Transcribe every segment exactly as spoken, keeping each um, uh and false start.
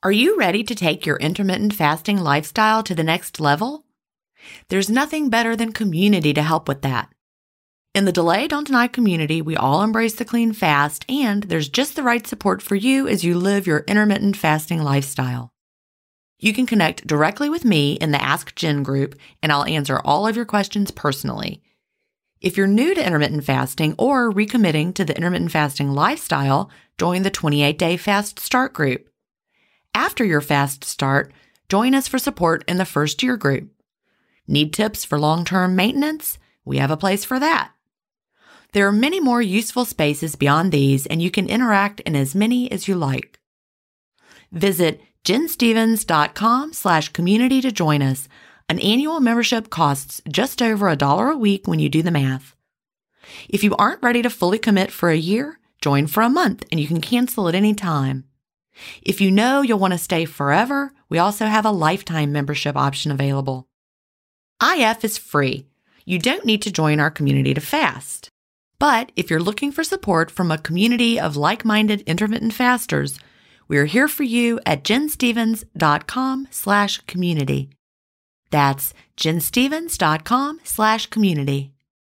Are you ready to take your intermittent fasting lifestyle to the next level? There's nothing better than community to help with that. In the Delay Don't Deny community, we all embrace the clean fast, and there's just the right support for you as you live your intermittent fasting lifestyle. You can connect directly with me in the Ask Jen group, and I'll answer all of your questions personally. If you're new to intermittent fasting or recommitting to the intermittent fasting lifestyle, join the twenty-eight day Fast Start group. After your fast start, join us for support in the first year group. Need tips for long-term maintenance? We have a place for that. There are many more useful spaces beyond these, and you can interact in as many as you like. Visit jenstevens.com slash community to join us. An annual membership costs just over a dollar a week when you do the math. If you aren't ready to fully commit for a year, join for a month and you can cancel at any time. If you know you'll want to stay forever, we also have a lifetime membership option available. I F is free. You don't need to join our community to fast. But if you're looking for support from a community of like-minded intermittent fasters, we're here for you at jenstevens.com slash community. That's jenstevens.com slash community.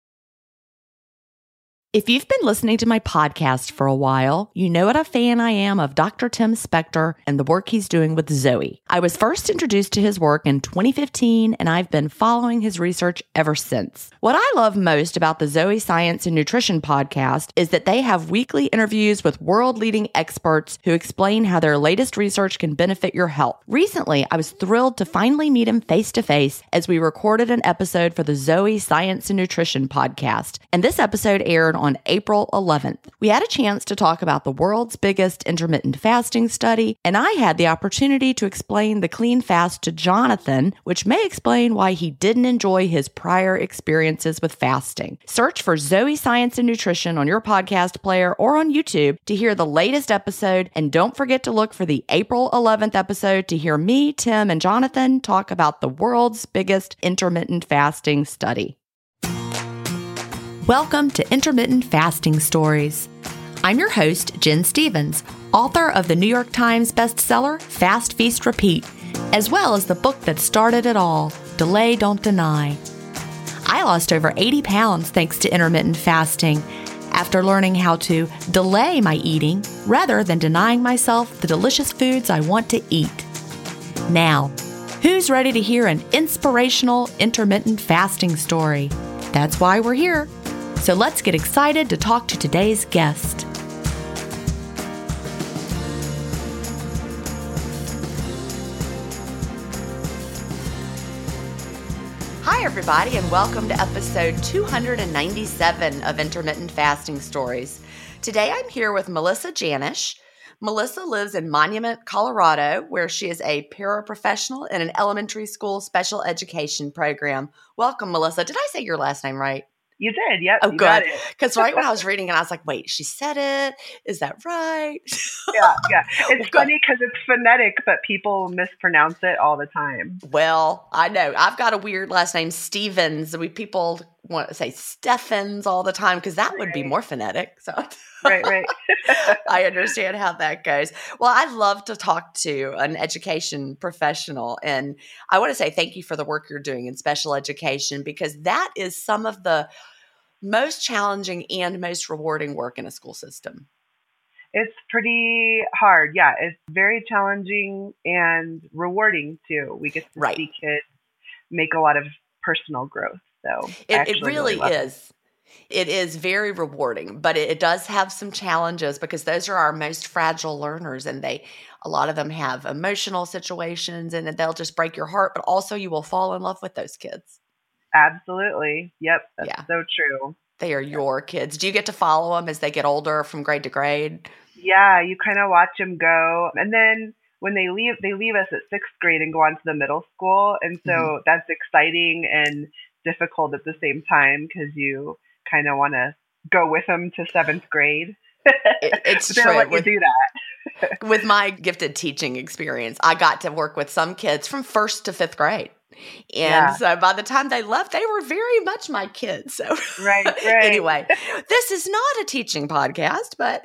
If you've been listening to my podcast for a while, you know what a fan I am of Doctor Tim Spector and the work he's doing with Zoe. I was first introduced to his work in twenty fifteen, and I've been following his research ever since. What I love most about the Zoe Science and Nutrition podcast is that they have weekly interviews with world-leading experts who explain how their latest research can benefit your health. Recently, I was thrilled to finally meet him face-to-face as we recorded an episode for the Zoe Science and Nutrition podcast, and this episode aired on April eleventh. We had a chance to talk about the world's biggest intermittent fasting study, and I had the opportunity to explain the clean fast to Jonathan, which may explain why he didn't enjoy his prior experiences with fasting. Search for Zoe Science and Nutrition on your podcast player or on YouTube to hear the latest episode, and don't forget to look for the April eleventh episode to hear me, Tim, and Jonathan talk about the world's biggest intermittent fasting study. Welcome to Intermittent Fasting Stories. I'm your host, Jen Stevens, author of the New York Times bestseller, Fast, Feast, Repeat, as well as the book that started it all, Delay Don't Deny. I lost over eighty pounds thanks to intermittent fasting after learning how to delay my eating rather than denying myself the delicious foods I want to eat. Now, who's ready to hear an inspirational intermittent fasting story? That's why we're here. So let's get excited to talk to today's guest. Hi, everybody, and welcome to episode two hundred ninety-seven of Intermittent Fasting Stories. Today, I'm here with Melissa Janisch. Melissa lives in Monument, Colorado, where she is a paraprofessional in an elementary school special education program. Welcome, Melissa. Did I say your last name right? You did, yep. Oh, you good. Because right when I was reading it, I was like, wait, she said it. Is that right? yeah, yeah. It's well, funny because it's phonetic, but people mispronounce it all the time. Well, I know. I've got a weird last name, Stevens. We people want to say Steffens all the time because that right. would be more phonetic. So Right, right. I understand how that goes. Well, I'd love to talk to an education professional. And I want to say thank you for the work you're doing in special education, because that is some of the most challenging and most rewarding work in a school system. It's pretty hard. Yeah, it's very challenging and rewarding too. We get to right. see kids make a lot of personal growth. So it, it really, really is. It. It is very rewarding, but it, it does have some challenges because those are our most fragile learners, and they, a lot of them have emotional situations, and they'll just break your heart, but also you will fall in love with those kids. Absolutely. Yep. That's yeah. so true. They are your kids. Do you get to follow them as they get older from grade to grade? Yeah, you kind of watch them go. And then when they leave, they leave us at sixth grade and go on to the middle school. And so mm-hmm. that's exciting and difficult at the same time because you kind of want to go with them to seventh grade. It, it's true. Let with, you do that. With my gifted teaching experience, I got to work with some kids from first to fifth grade. And Yeah. so by the time they left, they were very much my kids. So Right, right. anyway, this is not a teaching podcast, but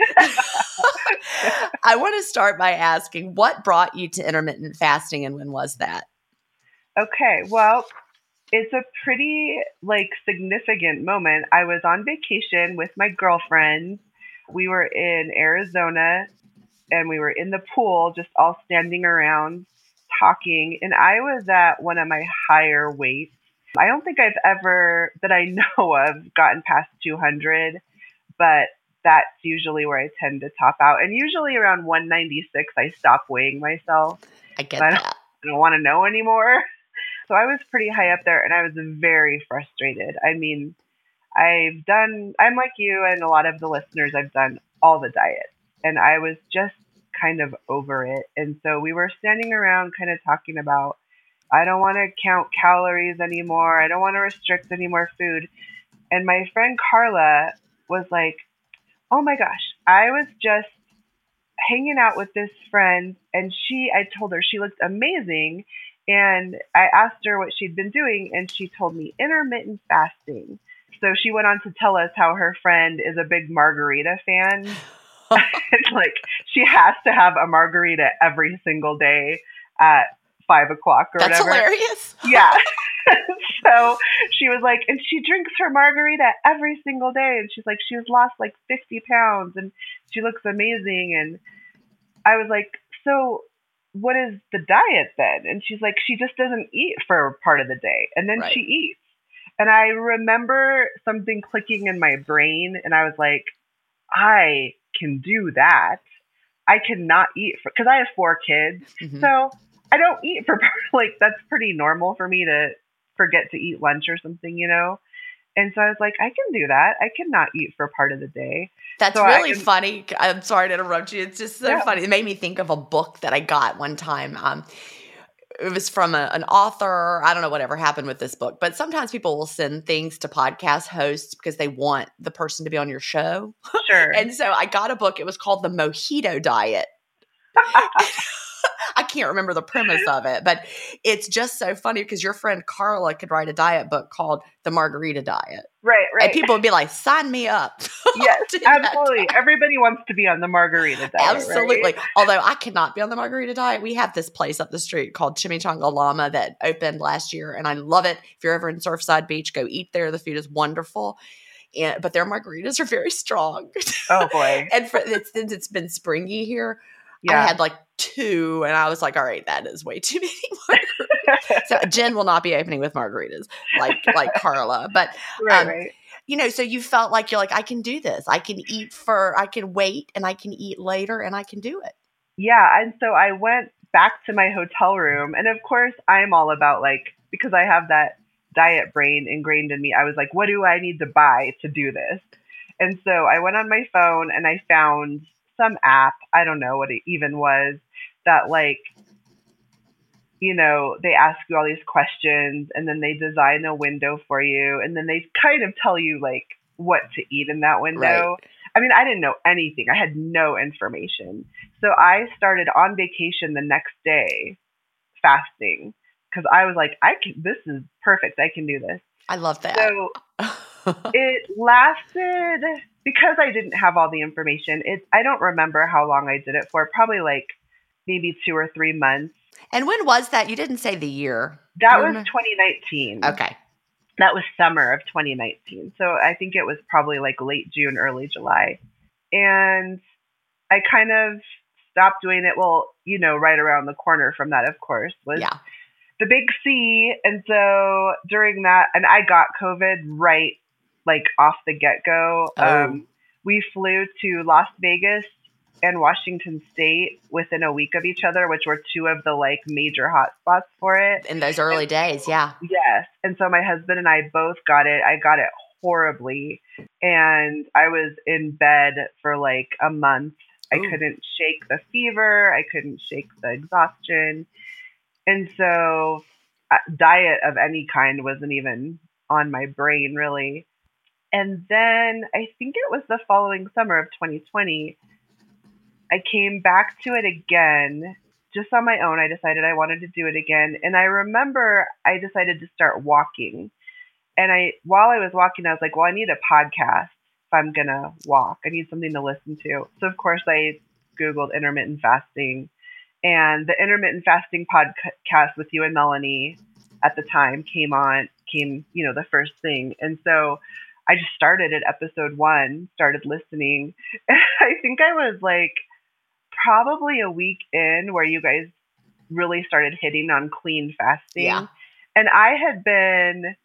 I want to start by asking, what brought you to intermittent fasting and when was that? Okay, well, it's a pretty like significant moment. I was on vacation with my girlfriend. We were in Arizona and we were in the pool, just all standing around talking. And I was at one of my higher weights. I don't think I've ever, that I know of, gotten past two hundred, but that's usually where I tend to top out. And usually around one ninety-six, I stop weighing myself. I get I don't, that. I don't want to know anymore. So I was pretty high up there and I was very frustrated. I mean, I've done, I'm like you and a lot of the listeners, I've done all the diets and I was just kind of over it. And so we were standing around kind of talking about, I don't want to count calories anymore. I don't want to restrict any more food. And my friend Carla was like, oh my gosh, I was just hanging out with this friend and she, I told her she looked amazing. And I asked her what she'd been doing and she told me intermittent fasting. So she went on to tell us how her friend is a big margarita fan. Like she has to have a margarita every single day at five o'clock or That's whatever. hilarious. Yeah. So she was like, and she drinks her margarita every single day. And she's like, she has lost like fifty pounds and she looks amazing. And I was like, so what is the diet then? And she's like, she just doesn't eat for part of the day. And then Right. she eats. And I remember something clicking in my brain. And I was like, I can do that. I cannot eat for, because I have four kids. Mhm. So I don't eat for, like, that's pretty normal for me to forget to eat lunch or something, you know? And so I was like, I can do that. I cannot eat for part of the day. That's So I really can- funny. I'm sorry to interrupt you. It's just so Yeah. funny. It made me think of a book that I got one time. Um, it was from a, an author. I don't know whatever happened with this book, but sometimes people will send things to podcast hosts because they want the person to be on your show. Sure. And so I got a book. It was called The Mojito Diet. I can't remember the premise of it, but it's just so funny because your friend Carla could write a diet book called The Margarita Diet. Right, right. And people would be like, sign me up. Yes, to that absolutely. diet. Everybody wants to be on the margarita diet. Absolutely. Right? Although I cannot be on the margarita diet. We have this place up the street called Chimichanga Llama that opened last year, and I love it. If you're ever in Surfside Beach, go eat there. The food is wonderful. And, but their margaritas are very strong. Oh, boy. And for, it's, since it's been springy here, Yeah. I had like two, and I was like, all right, that is way too many margaritas. So Jen will not be opening with margaritas like like Carla. But, right, um, right. you know, so you felt like you're like, I can do this. I can eat for, I can wait, and I can eat later, and I can do it. Yeah. And so I went back to my hotel room. And of course, I'm all about like, because I have that diet brain ingrained in me, I was like, what do I need to buy to do this? And so I went on my phone and I found some app, I don't know what it even was, that like, you know, they ask you all these questions and then they design a window for you. And then they kind of tell you like what to eat in that window. Right. I mean, I didn't know anything. I had no information. So I started on vacation the next day fasting because I was like, I can, this is perfect. I can do this. I love that. So it lasted, because I didn't have all the information, it I don't remember how long I did it for, probably like maybe two or three months. And when was that? You didn't say the year. That Do you was remember? twenty nineteen. Okay. That was summer of twenty nineteen. So I think it was probably like late June, early July. And I kind of stopped doing it. Well, you know, right around the corner from that, of course, was Yeah. the big C. And so during that, and I got COVID right like off the get-go. Oh. Um, we flew to Las Vegas and Washington State within a week of each other, which were two of the like major hotspots for it. In those early days, yeah. Yes. And so my husband and I both got it. I got it horribly. And I was in bed for like a month. I Ooh. couldn't shake the fever. I couldn't shake the exhaustion. And so uh, diet of any kind wasn't even on my brain really. And then I think it was the following summer of twenty twenty, I came back to it again just on my own, I decided I wanted to do it again. And I remember I decided to start walking. And I, while I was walking, I was like, well, I need a podcast if I'm going to walk. I need something to listen to. So, of course, I Googled intermittent fasting. And the intermittent fasting podcast with you and Melanie at the time came on, came, you know, the first thing. And so I just started at episode one, started listening. And I think I was like probably a week in where you guys really started hitting on clean fasting. Yeah. And I had been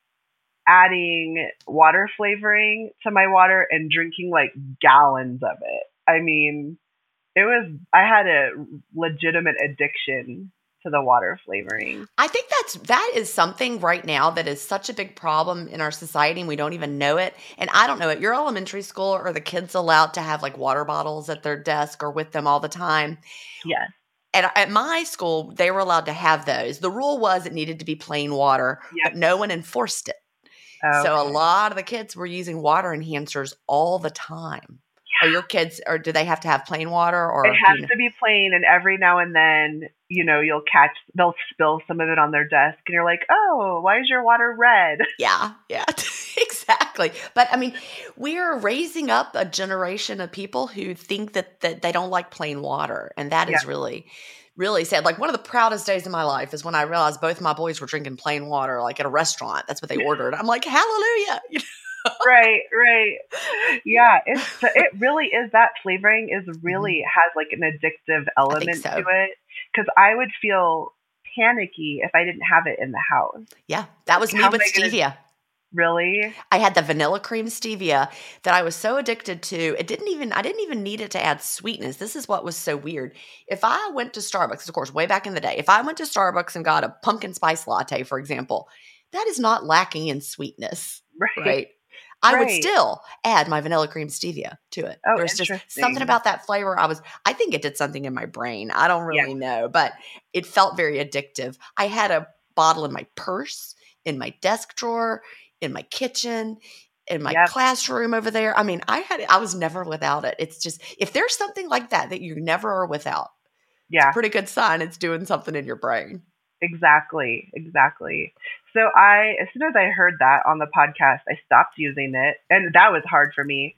adding water flavoring to my water and drinking like gallons of it. I mean, it was, I had a legitimate addiction to the water flavoring. I think that's, that is something right now that is such a big problem in our society and we don't even know it. And I don't know it. Your elementary school, are the kids allowed to have like water bottles at their desk or with them all the time? Yes. At, at my school, they were allowed to have those. The rule was it needed to be plain water, yep. but no one enforced it. Okay. So a lot of the kids were using water enhancers all the time. Are your kids, or do they have to have plain water? Or it has you know? to be plain, and every now and then, you know, you'll catch, they'll spill some of it on their desk, and you're like, oh, why is your water red? Yeah, yeah, exactly. But I mean, we are raising up a generation of people who think that, that they don't like plain water, and that yeah. is really, really sad. Like one of the proudest days of my life is when I realized both my boys were drinking plain water, like at a restaurant. That's what they ordered. I'm like, hallelujah. You know? Right, right. Yeah, it's it really is, that flavoring is really mm-hmm. has like an addictive element so. to it. Because I would feel panicky if I didn't have it in the house. Yeah, that was like, me with stevia. Gonna, really? I had the vanilla cream stevia that I was so addicted to. It didn't even I didn't even need it to add sweetness. This is what was so weird. If I went to Starbucks, of course, way back in the day, if I went to Starbucks and got a pumpkin spice latte, for example, that is not lacking in sweetness, right? right? I right. would still add my vanilla cream stevia to it. Oh, There's just something about that flavor. I was, I think it did something in my brain. I don't really yeah. know, but it felt very addictive. I had a bottle in my purse, in my desk drawer, in my kitchen, in my yep. classroom over there. I mean, I had, I was never without it. It's just, if there's something like that, that you never are without, yeah. it's a pretty good sign it's doing something in your brain. Exactly. Exactly. So I, as soon as I heard that on the podcast, I stopped using it. And that was hard for me.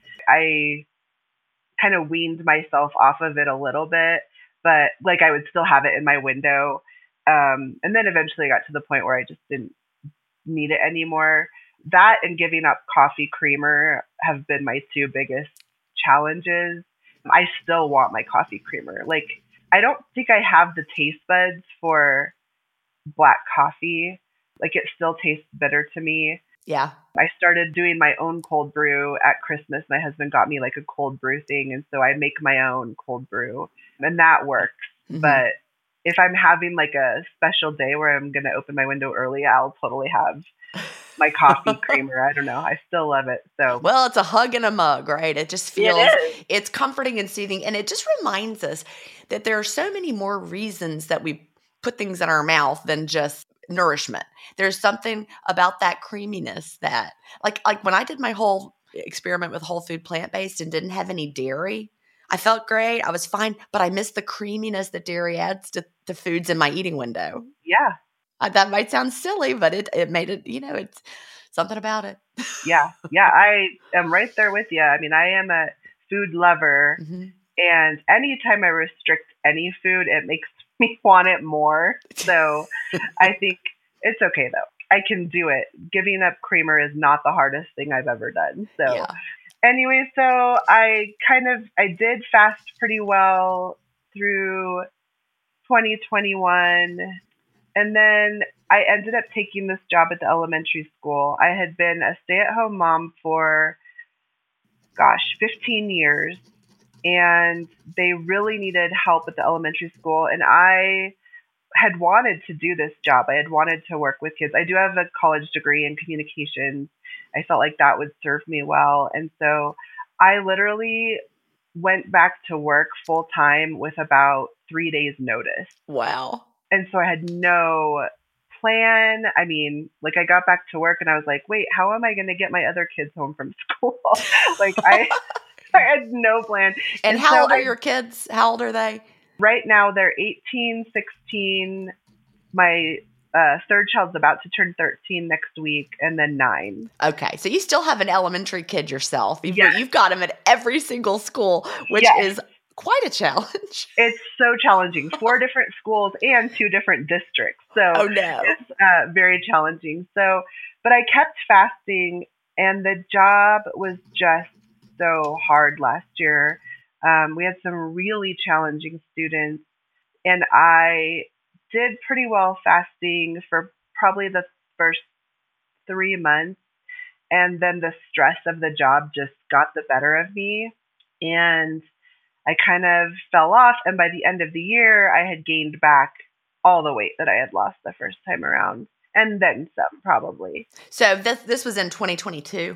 I kind of weaned myself off of it a little bit, but like I would still have it in my window. Um, and then eventually I got to the point where I just didn't need it anymore. That and giving up coffee creamer have been my two biggest challenges. I still want my coffee creamer. Like, I don't think I have the taste buds for black coffee. Like, it still tastes bitter to me. Yeah. I started doing my own cold brew at Christmas. My husband got me like a cold brew thing. And so I make my own cold brew and that works. Mm-hmm. But if I'm having like a special day where I'm going to open my window early, I'll totally have my coffee creamer. I don't know. I still love it. So, well, it's a hug and a mug, right? It just feels, it it's comforting and soothing. And it just reminds us that there are so many more reasons that we put things in our mouth than just nourishment. There's something about that creaminess that, like, like when I did my whole experiment with whole food plant-based and didn't have any dairy, I felt great. I was fine, but I missed the creaminess that dairy adds to the foods in my eating window. Yeah. Uh, that might sound silly, but it, it made it, you know, it's something about it. Yeah. Yeah. I am right there with you. I mean, I am a food lover, mm-hmm. and anytime I restrict any food, it makes me want it more. So I think it's okay though. I can do it. Giving up creamer is not the hardest thing I've ever done. So yeah. Anyway, so I kind of, I did fast pretty well through twenty twenty-one. And then I ended up taking this job at the elementary school. I had been a stay-at-home mom for, gosh, fifteen years. And they really needed help at the elementary school. And I had wanted to do this job. I had wanted to work with kids. I do have a college degree in communications. I felt like that would serve me well. And so I literally went back to work full time with about three days notice. Wow. And so I had no plan. I mean, like I got back to work and I was like, wait, how am I going to get my other kids home from school? like I... I had no plan. And, and how so old are I, your kids? How old are they? right now they're eighteen, sixteen. My uh, third child's about to turn thirteen next week, and then nine. Okay. So you still have an elementary kid yourself. You've, Yes. you've got him at every single school, which Yes. is quite a challenge. It's so challenging. Four different schools and two different districts. So Oh, no. it's uh, very challenging. So, but I kept fasting, and the job was just so hard last year. Um, we had some really challenging students, and I did pretty well fasting for probably the first three months. And then the stress of the job just got the better of me. And I kind of fell off. And by the end of the year, I had gained back all the weight that I had lost the first time around. And then some, probably. So this, this was in twenty twenty-two?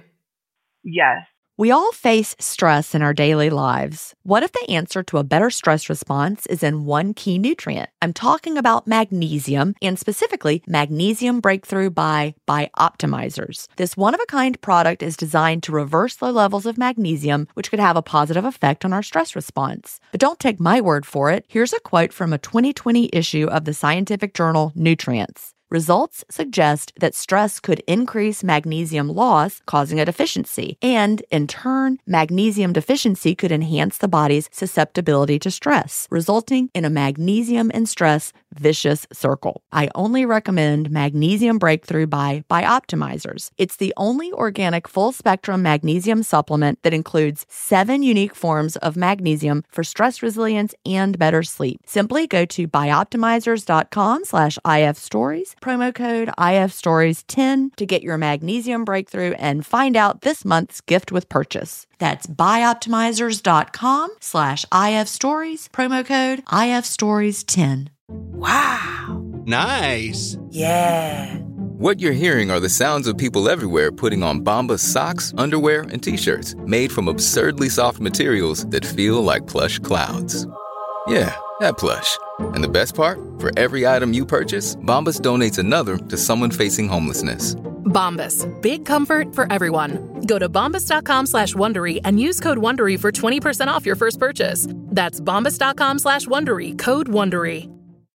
Yes. We all face stress in our daily lives. What if the answer to a better stress response is in one key nutrient? I'm talking about magnesium, and specifically Magnesium Breakthrough by Bioptimizers. This one-of-a-kind product is designed to reverse low levels of magnesium, which could have a positive effect on our stress response. But don't take my word for it. Here's a quote from a twenty twenty issue of the scientific journal Nutrients. Results suggest that stress could increase magnesium loss, causing a deficiency. And, in turn, magnesium deficiency could enhance the body's susceptibility to stress, resulting in a magnesium and stress vicious circle. I only recommend Magnesium Breakthrough by Bioptimizers. It's the only organic full-spectrum magnesium supplement that includes seven unique forms of magnesium for stress resilience and better sleep. Simply go to bioptimizers.com slash ifstories, promo code I F Stories ten to get your Magnesium Breakthrough and find out this month's gift with purchase. That's bioptimizers.com slash ifstories, promo code I F Stories ten. Wow. Nice. Yeah. What you're hearing are the sounds of people everywhere putting on Bombas socks, underwear, and T-shirts made from absurdly soft materials that feel like plush clouds. Yeah, that plush. And the best part? For every item you purchase, Bombas donates another to someone facing homelessness. Bombas. Big comfort for everyone. Go to bombas.com slash Wondery and use code Wondery for twenty percent off your first purchase. That's bombas.com slash Wondery. Code Wondery.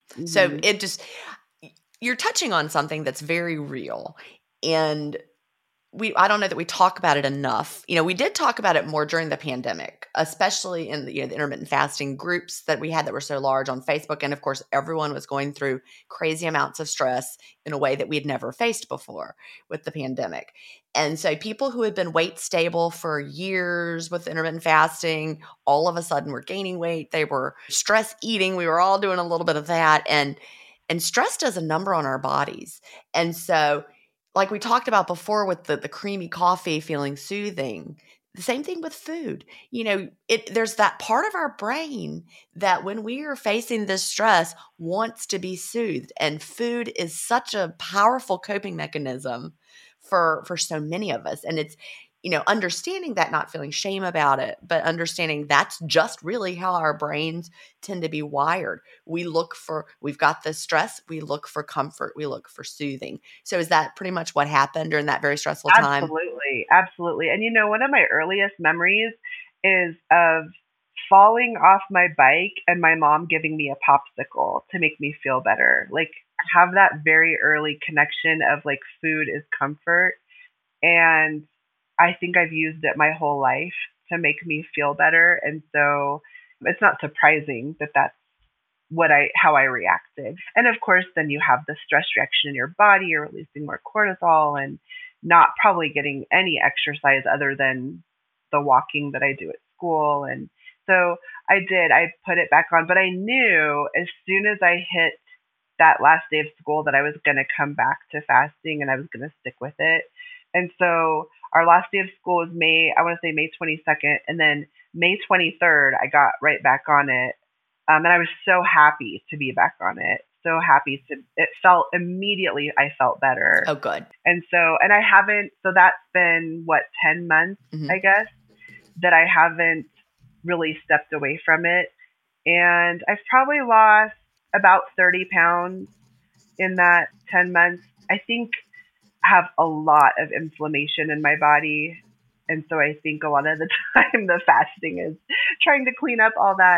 So it just, you're touching on something that's very real. And we, I don't know that we talk about it enough. You know, we did talk about it more during the pandemic, especially in the, you know, the intermittent fasting groups that we had that were so large on Facebook. And of course, everyone was going through crazy amounts of stress in a way that we had never faced before with the pandemic. And so people who had been weight stable for years with intermittent fasting, all of a sudden were gaining weight. They were stress eating. We were all doing a little bit of that. And, and stress does a number on our bodies. And so like we talked about before with the, the creamy coffee feeling soothing, the same thing with food. You know, it there's that part of our brain that when we are facing this stress wants to be soothed. And food is such a powerful coping mechanism for for so many of us. And it's, you know, understanding that, not feeling shame about it, but understanding that's just really how our brains tend to be wired. We look for, we've got this stress, we look for comfort, we look for soothing. So is that pretty much what happened during that very stressful time? Absolutely. Absolutely. And you know, one of my earliest memories is of falling off my bike and my mom giving me a popsicle to make me feel better. Like, I have that very early connection of like food is comfort. And I think I've used it my whole life to make me feel better. And so it's not surprising that that's what I, how I reacted. And of course, then you have the stress reaction in your body, you're releasing more cortisol and not probably getting any exercise other than the walking that I do at school. And so I did, I put it back on, but I knew as soon as I hit that last day of school that I was going to come back to fasting and I was going to stick with it. And so our last day of school was May, I want to say May twenty-second. And then May twenty-third, I got right back on it. Um, and I was so happy to be back on it. So happy to, it felt immediately, I felt better. Oh, good. And so, and I haven't, so that's been what, ten months, mm-hmm. I guess, that I haven't really stepped away from it. And I've probably lost about thirty pounds in that ten months. I think I have a lot of inflammation in my body. And so I think a lot of the time the fasting is trying to clean up all that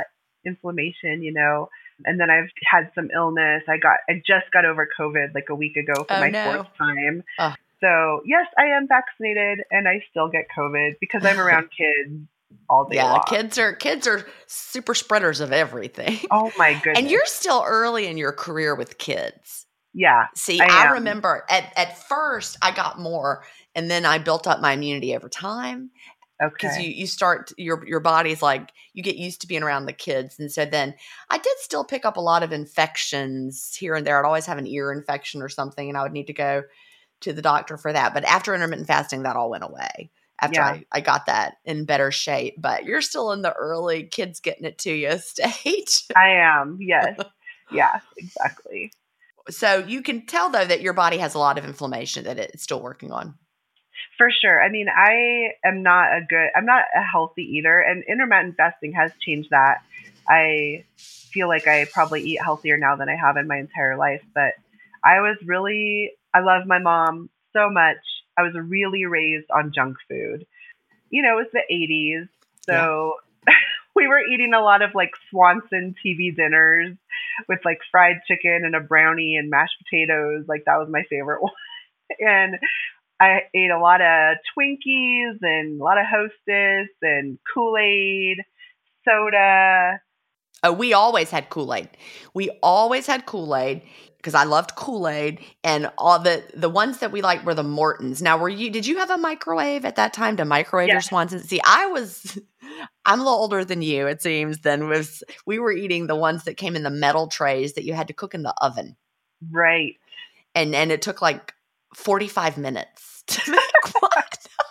inflammation, you know, and then I've had some illness. I got, I just got over COVID like a week ago for Oh, my no. fourth time. Ugh. So yes, I am vaccinated and I still get COVID because I'm around kids all day Yeah, long. kids are kids are super spreaders of everything. Oh my goodness. And you're still early in your career with kids. Yeah. See, I I, am. remember at, at first I got more and then I built up my immunity over time. Because Okay. you, you start, your your body's like, you get used to being around the kids. And so then I did still pick up a lot of infections here and there. I'd always have an ear infection or something, and I would need to go to the doctor for that. But after intermittent fasting, that all went away after Yeah. I, I got that in better shape. But you're still in the early kids getting it to you stage. I am. Yes. Yeah, exactly. So you can tell, though, that your body has a lot of inflammation that it's still working on. For sure. I mean, I am not a good, I'm not a healthy eater, and intermittent fasting has changed that. I feel like I probably eat healthier now than I have in my entire life, but I was really, I love my mom so much. I was really raised on junk food. You know, it was the eighties. So yeah. We were eating a lot of like Swanson T V dinners with like fried chicken and a brownie and mashed potatoes. Like that was my favorite one. And I ate a lot of Twinkies and a lot of Hostess and Kool-Aid, soda. Oh, we always had Kool-Aid. We always had Kool-Aid because I loved Kool-Aid, and all the the ones that we liked were the Mortons. Now, were you? Did you have a microwave at that time to microwave Yes. your Swansons? See, I was. I'm a little older than you, it seems. Then was we were eating the ones that came in the metal trays that you had to cook in the oven, Right. and and it took like forty-five minutes to make one.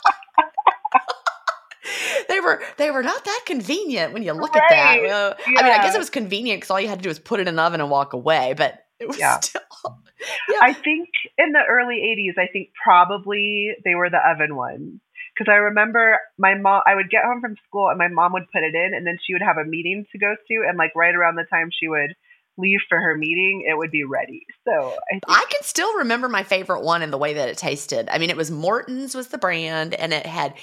They were they were not that convenient when you look at that. Right. Well, I mean, I Yeah. guess it was convenient because all you had to do was put it in the oven and walk away. But it was Yeah. still. Yeah. I think in the early eighties, I think probably they were the oven ones. Because I remember my mom, I would get home from school and my mom would put it in, and then she would have a meeting to go to. And like right around the time she would leave for her meeting, it would be ready. So I think, I can still remember my favorite one and the way that it tasted. I mean, it was Morton's was the brand, and it had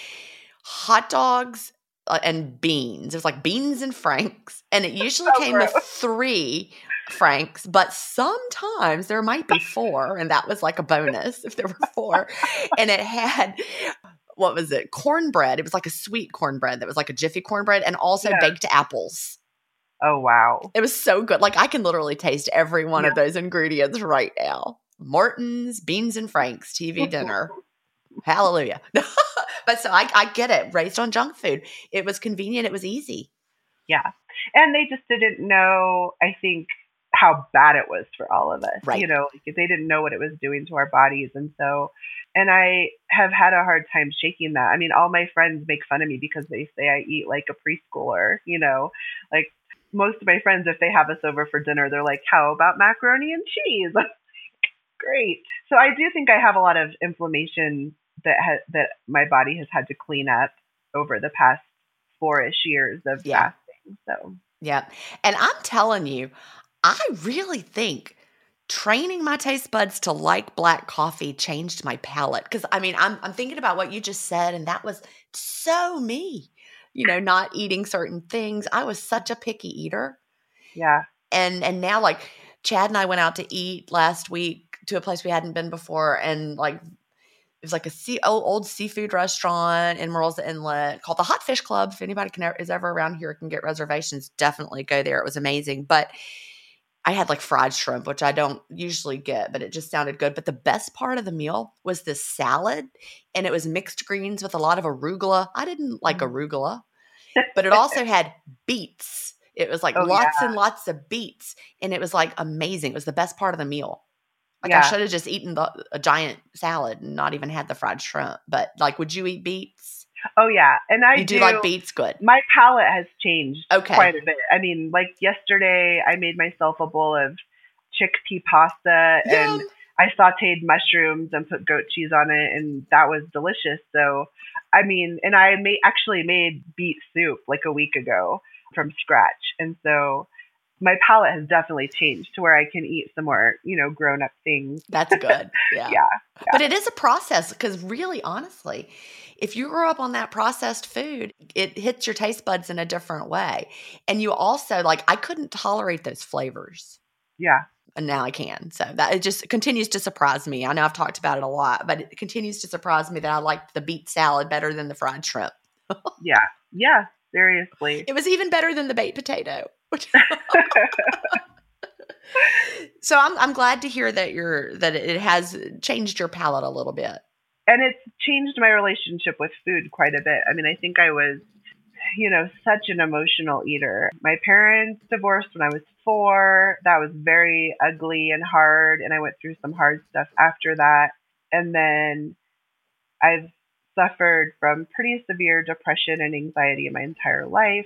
hot dogs uh, and beans. It was like beans and franks, and it usually So came with gross. three franks, but sometimes there might be four, and that was like a bonus if there were four. And it had, what was it? Cornbread. It was like a sweet cornbread that was like a Jiffy cornbread, and also Yeah. baked apples. oh, wow. It was so good. Like I can literally taste every one Yeah. of those ingredients right now. Morton's, beans and franks, T V dinner. Hallelujah. But so I, I get it. Raised on junk food. It was convenient. It was easy. Yeah. And they just didn't know, I think, how bad it was for all of us. Right. You know, like they didn't know what it was doing to our bodies. And so, and I have had a hard time shaking that. I mean, all my friends make fun of me because they say I eat like a preschooler, you know, like most of my friends, if they have us over for dinner, they're like, how about macaroni and cheese? I'm like, great. So I do think I have a lot of inflammation that ha- that my body has had to clean up over the past four-ish years of Yeah. fasting. So Yeah. And I'm telling you, I really think training my taste buds to like black coffee changed my palate. Because I mean, I'm I'm thinking about what you just said, and that was so me. You know, not eating certain things. I was such a picky eater. yeah. And and now like Chad and I went out to eat last week to a place we hadn't been before, and like it was like a sea, old, old seafood restaurant in Murrells Inlet called the Hot Fish Club. If anybody can is ever around here can get reservations, definitely go there. It was amazing. But I had like fried shrimp, which I don't usually get, but it just sounded good. But the best part of the meal was this salad, and it was mixed greens with a lot of arugula. I didn't like Mm. arugula, but it also had beets. It was like Oh, lots yeah. and lots of beets, and it was like amazing. It was the best part of the meal. Like Yeah. I should have just eaten the, a giant salad and not even had the fried shrimp. But like, would you eat beets? Oh yeah. And I You do, like beets? Good. My palate has changed Okay. quite a bit. I mean, like yesterday I made myself a bowl of chickpea pasta and Yum. I sauteed mushrooms and put goat cheese on it, and that was delicious. So, I mean, and I made actually made beet soup like a week ago from scratch. And so my palate has definitely changed to where I can eat some more, you know, grown up things. That's good. Yeah. Yeah. But it is a process because really, honestly, if you grew up on that processed food, it hits your taste buds in a different way. And you also, like, I couldn't tolerate those flavors. Yeah. And now I can. So that it just continues to surprise me. I know I've talked about it a lot, but it continues to surprise me that I liked the beet salad better than the fried shrimp. Yeah. Yeah. Seriously. It was even better than the baked potato. So I'm I'm glad to hear that you're that it has changed your palate a little bit. And it's changed my relationship with food quite a bit. I mean, I think I was, you know, such an emotional eater. My parents divorced when I was four. That was very ugly and hard. And I went through some hard stuff after that. And then I've suffered from pretty severe depression and anxiety my entire life.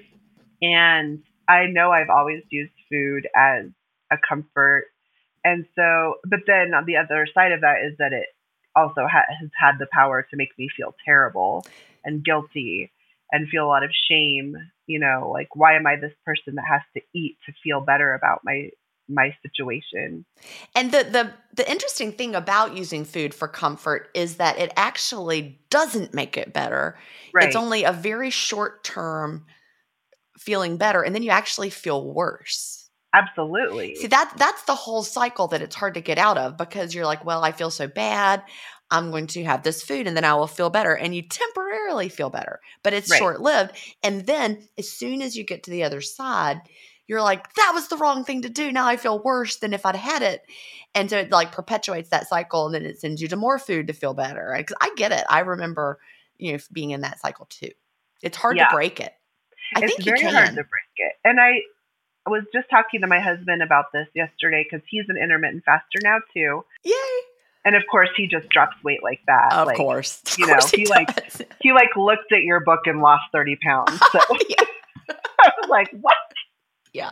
And I know I've always used food as a comfort. And so, but then on the other side of that is that it also ha- has had the power to make me feel terrible and guilty and feel a lot of shame, you know, like, why am I this person that has to eat to feel better about my my situation? And the the the interesting thing about using food for comfort is that it actually doesn't make it better. Right. It's only a very short term feeling better, and then you actually feel worse. Absolutely. See, that that's the whole cycle that it's hard to get out of, because you're like, well, I feel so bad. I'm going to have this food and then I will feel better. And you temporarily feel better, but it's Right. short-lived. And then as soon as you get to the other side, you're like, that was the wrong thing to do. Now I feel worse than if I'd had it. And so it like perpetuates that cycle, and then it sends you to more food to feel better. Because I get it. I remember, you know, being in that cycle too. It's hard Yeah. to break it. I It's think you very can. hard to break it. And I was just talking to my husband about this yesterday because he's an intermittent faster now too. Yay. And of course, he just drops weight like that. Of like, course. Of you know, course he like does. he like looked at your book and lost thirty pounds. So Yeah. I was like, what? Yeah.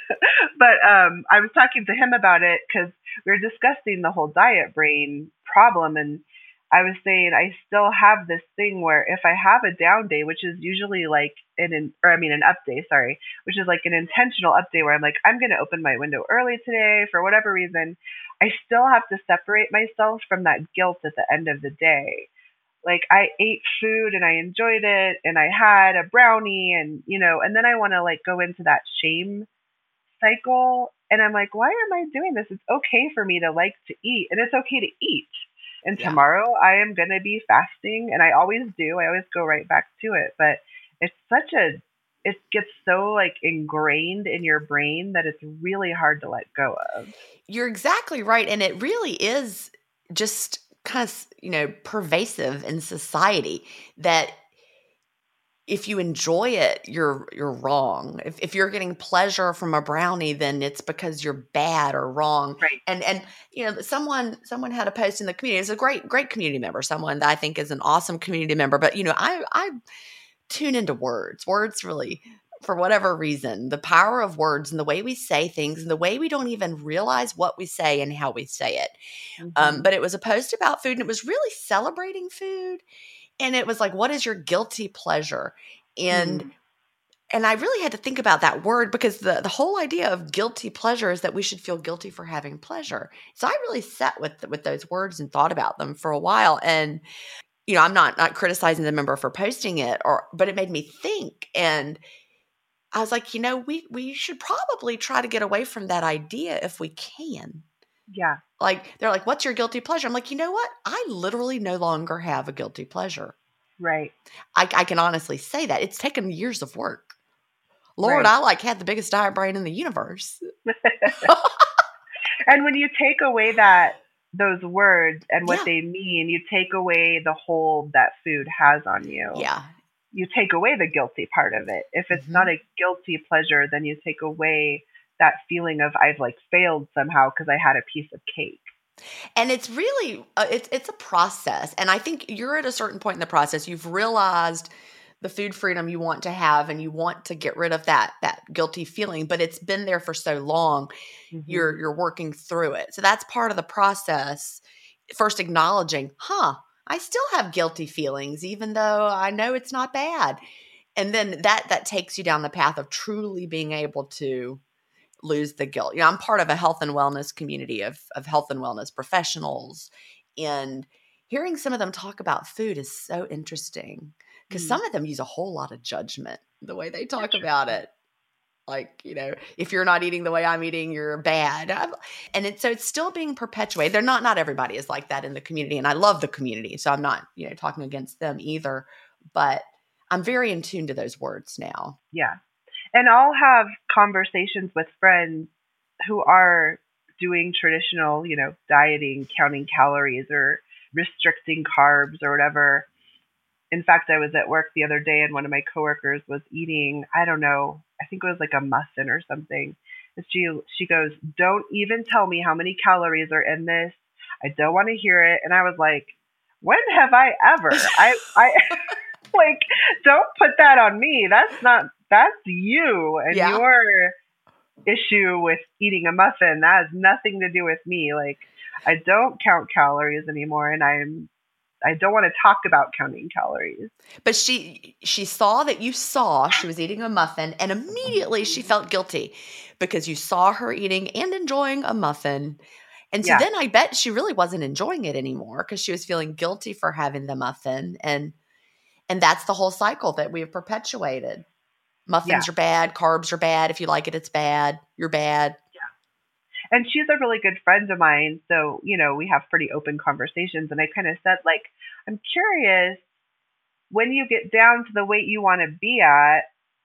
But um, I was talking to him about it because we were discussing the whole diet brain problem, and I was saying I still have this thing where if I have a down day, which is usually like an, in, or I mean an up day, sorry, which is like an intentional up day where I'm like, I'm going to open my window early today for whatever reason, I still have to separate myself from that guilt at the end of the day. Like, I ate food and I enjoyed it and I had a brownie and, you know, and then I want to like go into that shame cycle. And I'm like, why am I doing this? It's okay for me to like to eat, and it's okay to eat. And Yeah. tomorrow I am going to be fasting, and I always do. I always go right back to it. But it's such a, it gets so like ingrained in your brain that it's really hard to let go of. You're exactly right. And it really is just kind of, you know, pervasive in society that if you enjoy it, you're you're wrong. If if you're getting pleasure from a brownie, then it's because you're bad or wrong. Right. And and you know, someone someone had a post in the community. It's a great great community member, someone that I think is an awesome community member. But you know, I I tune into words. Words really, for whatever reason, the power of words and the way we say things and the way we don't even realize what we say and how we say it. Mhm. Um, but it was a post about food, and it was really celebrating food. And it was like, what is your guilty pleasure? And Mhm. and I really had to think about that word, because the, the whole idea of guilty pleasure is that we should feel guilty for having pleasure. So I really sat with with those words and thought about them for a while. And you know, I'm not not criticizing the member for posting it, or but it made me think. And I was like, you know, we we should probably try to get away from that idea if we can. Yeah. Like, they're like, what's your guilty pleasure? I'm like, you know what? I literally no longer have a guilty pleasure. Right. I, I can honestly say that. It's taken years of work. Lord, Right. I like had the biggest diet brain in the universe. And when you take away that those words and what Yeah. they mean, you take away the hold that food has on you. Yeah. You take away the guilty part of it. If it's Mhm. not a guilty pleasure, then you take away that feeling of I've like failed somehow because I had a piece of cake. And it's really, uh, it's it's a process. And I think you're at a certain point in the process. You've realized the food freedom you want to have, and you want to get rid of that that guilty feeling, but it's been there for so long. Mhm. You're you're working through it. So that's part of the process. First acknowledging, huh, I still have guilty feelings, even though I know it's not bad. And then that that takes you down the path of truly being able to lose the guilt. You know, I'm part of a health and wellness community of of health and wellness professionals. And hearing some of them talk about food is so interesting because Mhm. some of them use a whole lot of judgment the way they talk about it. Like, you know, if you're not eating the way I'm eating, you're bad. I'm- and it's, so it's still being perpetuated. They're not, not everybody is like that in the community. And I love the community. So I'm not, you know, talking against them either. But I'm very in tune to those words now. Yeah. And I'll have conversations with friends who are doing traditional, you know, dieting, counting calories or restricting carbs or whatever. In fact, I was at work the other day and one of my coworkers was eating, I don't know, I think it was like a muffin or something. And she she goes, "Don't even tell me how many calories are in this. I don't want to hear it." And I was like, when have I ever? I I like, don't put that on me. That's not, that's you and Yeah. your issue with eating a muffin. That has nothing to do with me. Like, I don't count calories anymore, and I'm I don't want to talk about counting calories. But she she saw that you saw she was eating a muffin, and immediately she felt guilty because you saw her eating and enjoying a muffin. And so Yeah. then I bet she really wasn't enjoying it anymore because she was feeling guilty for having the muffin. And and that's the whole cycle that we have perpetuated. Muffins Yeah. are bad, carbs are bad. If you like it, it's bad. You're bad. And she's a really good friend of mine. So, you know, we have pretty open conversations. And I kind of said, like, I'm curious, when you get down to the weight you want to be at,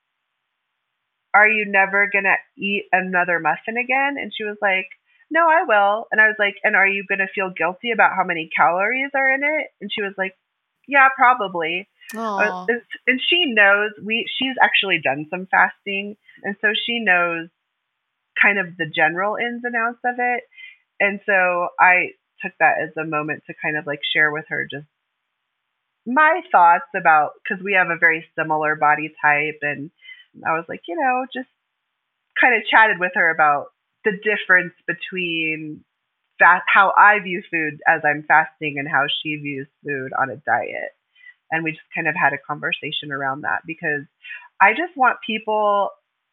are you never going to eat another muffin again? And she was like, no, I will. And I was like, and are you going to feel guilty about how many calories are in it? And she was like, yeah, probably. Uh, Aw. and and she knows we she's actually done some fasting. And so she knows kind of the general ins and outs of it. And so I took that as a moment to kind of like share with her just my thoughts about, because we have a very similar body type. And I was like, you know, just kind of chatted with her about the difference between fa- how I view food as I'm fasting and how she views food on a diet. And we just kind of had a conversation around that because I just want people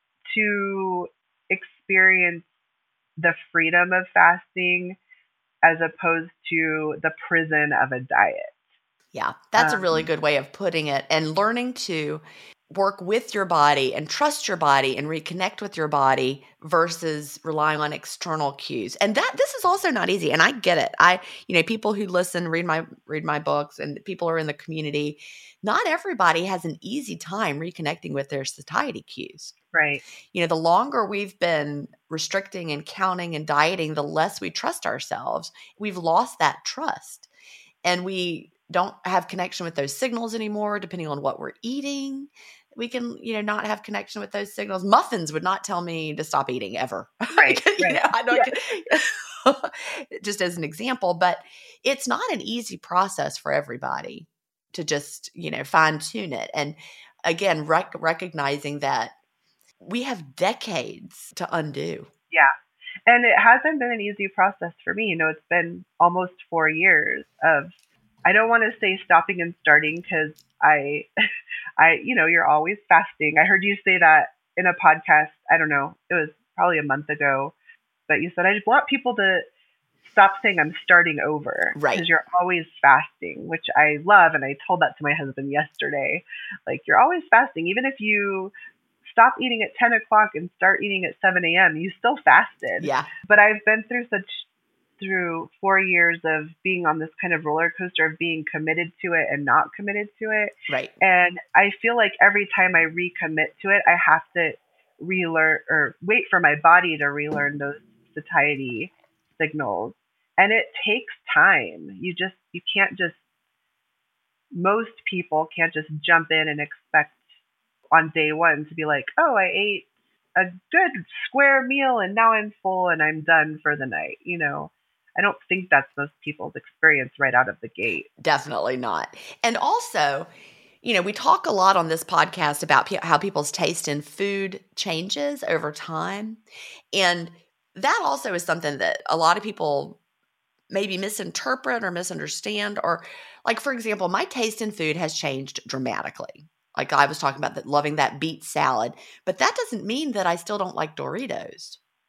to experience the freedom of fasting as opposed to the prison of a diet. Yeah, that's a Um, really good way of putting it. And learning to work with your body and trust your body and reconnect with your body versus relying on external cues. And that this is also not easy. And I get it. I, you know, people who listen, read my read my books, and people are in the community. Not everybody has an easy time reconnecting with their satiety cues. Right. You know, the longer we've been restricting and counting and dieting, the less we trust ourselves. We've lost that trust. And we don't have connection with those signals anymore, depending on what we're eating. We can, you know, not have connection with those signals. Muffins would not tell me to stop eating ever. Right, You right. know, I don't, just as an example, but it's not an easy process for everybody to just, you know, fine tune it. And again, rec- recognizing that we have decades to undo. Yeah. And it hasn't been an easy process for me. You know, it's been almost four years of, I don't want to say stopping and starting because I, I, you know, you're always fasting. I heard you say that in a podcast. I don't know. It was probably a month ago, but you said, I just want people to stop saying I'm starting over. Right. Because you're always fasting, which I love. And I told that to my husband yesterday. Like, you're always fasting. Even if you stop eating at ten o'clock and start eating at seven a.m., you still fasted. Yeah. But I've been through such, through four years of being on this kind of roller coaster of being committed to it and not committed to it. Right. And I feel like every time I recommit to it, I have to relearn or wait for my body to relearn those satiety signals. And it takes time. You just, you can't just, most people can't just jump in and expect on day one to be like, oh, I ate a good square meal and now I'm full and I'm done for the night. You know, I don't think that's most people's experience right out of the gate. Definitely not. And also, you know, we talk a lot on this podcast about pe- how people's taste in food changes over time. And that also is something that a lot of people maybe misinterpret or misunderstand. Or like, for example, my taste in food has changed dramatically. Like I was talking about that, loving that beet salad, but that doesn't mean that I still don't like Doritos.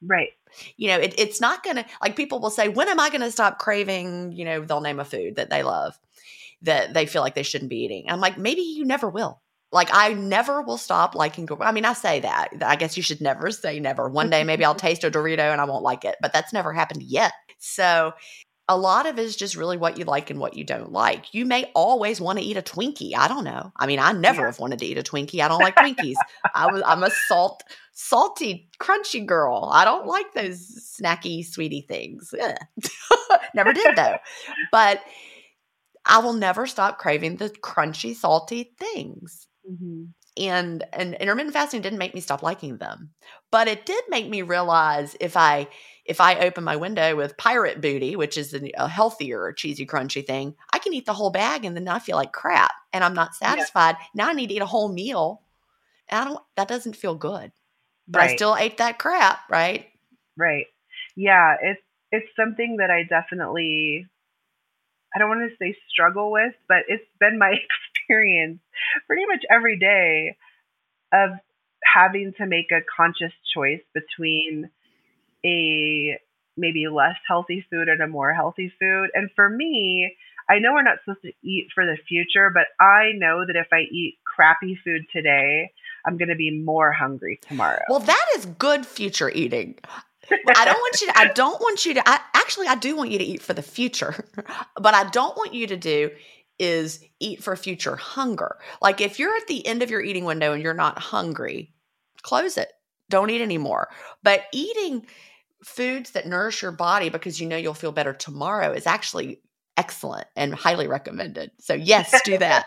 Right. You know, it, it's not going to, like people will say, when am I going to stop craving, you know, they'll name a food that they love that they feel like they shouldn't be eating. I'm like, maybe you never will. Like I never will stop liking, I mean, I say that, I guess you should never say never. One day maybe I'll taste a Dorito and I won't like it, but that's never happened yet. So a lot of it is just really what you like and what you don't like. You may always want to eat a Twinkie. I don't know. I mean, I never yeah. have wanted to eat a Twinkie. I don't like Twinkies. I was, I'm a salt, salty, crunchy girl. I don't like those snacky, sweetie things. Never did though. But I will never stop craving the crunchy, salty things. Mm-hmm. And and intermittent fasting didn't make me stop liking them, but it did make me realize if I if I open my window with Pirate Booty, which is a, a healthier cheesy crunchy thing, I can eat the whole bag and then I feel like crap and I'm not satisfied. Yeah. Now I need to eat a whole meal. And I don't. That doesn't feel good. But right. I still ate that crap, right? Right. Yeah. It's it's something that I definitely. I don't want to say struggle with, but it's been my experience pretty much every day of having to make a conscious choice between a maybe less healthy food and a more healthy food. And for me, I know we're not supposed to eat for the future, but I know that if I eat crappy food today, I'm going to be more hungry tomorrow. Well, that is good future eating. I don't want you to, I don't want you to, I, actually, I do want you to eat for the future, but I don't want you to do is eat for future hunger. Like if you're at the end of your eating window and you're not hungry, close it. Don't eat anymore. But eating foods that nourish your body because you know you'll feel better tomorrow is actually excellent and highly recommended. So yes, do that.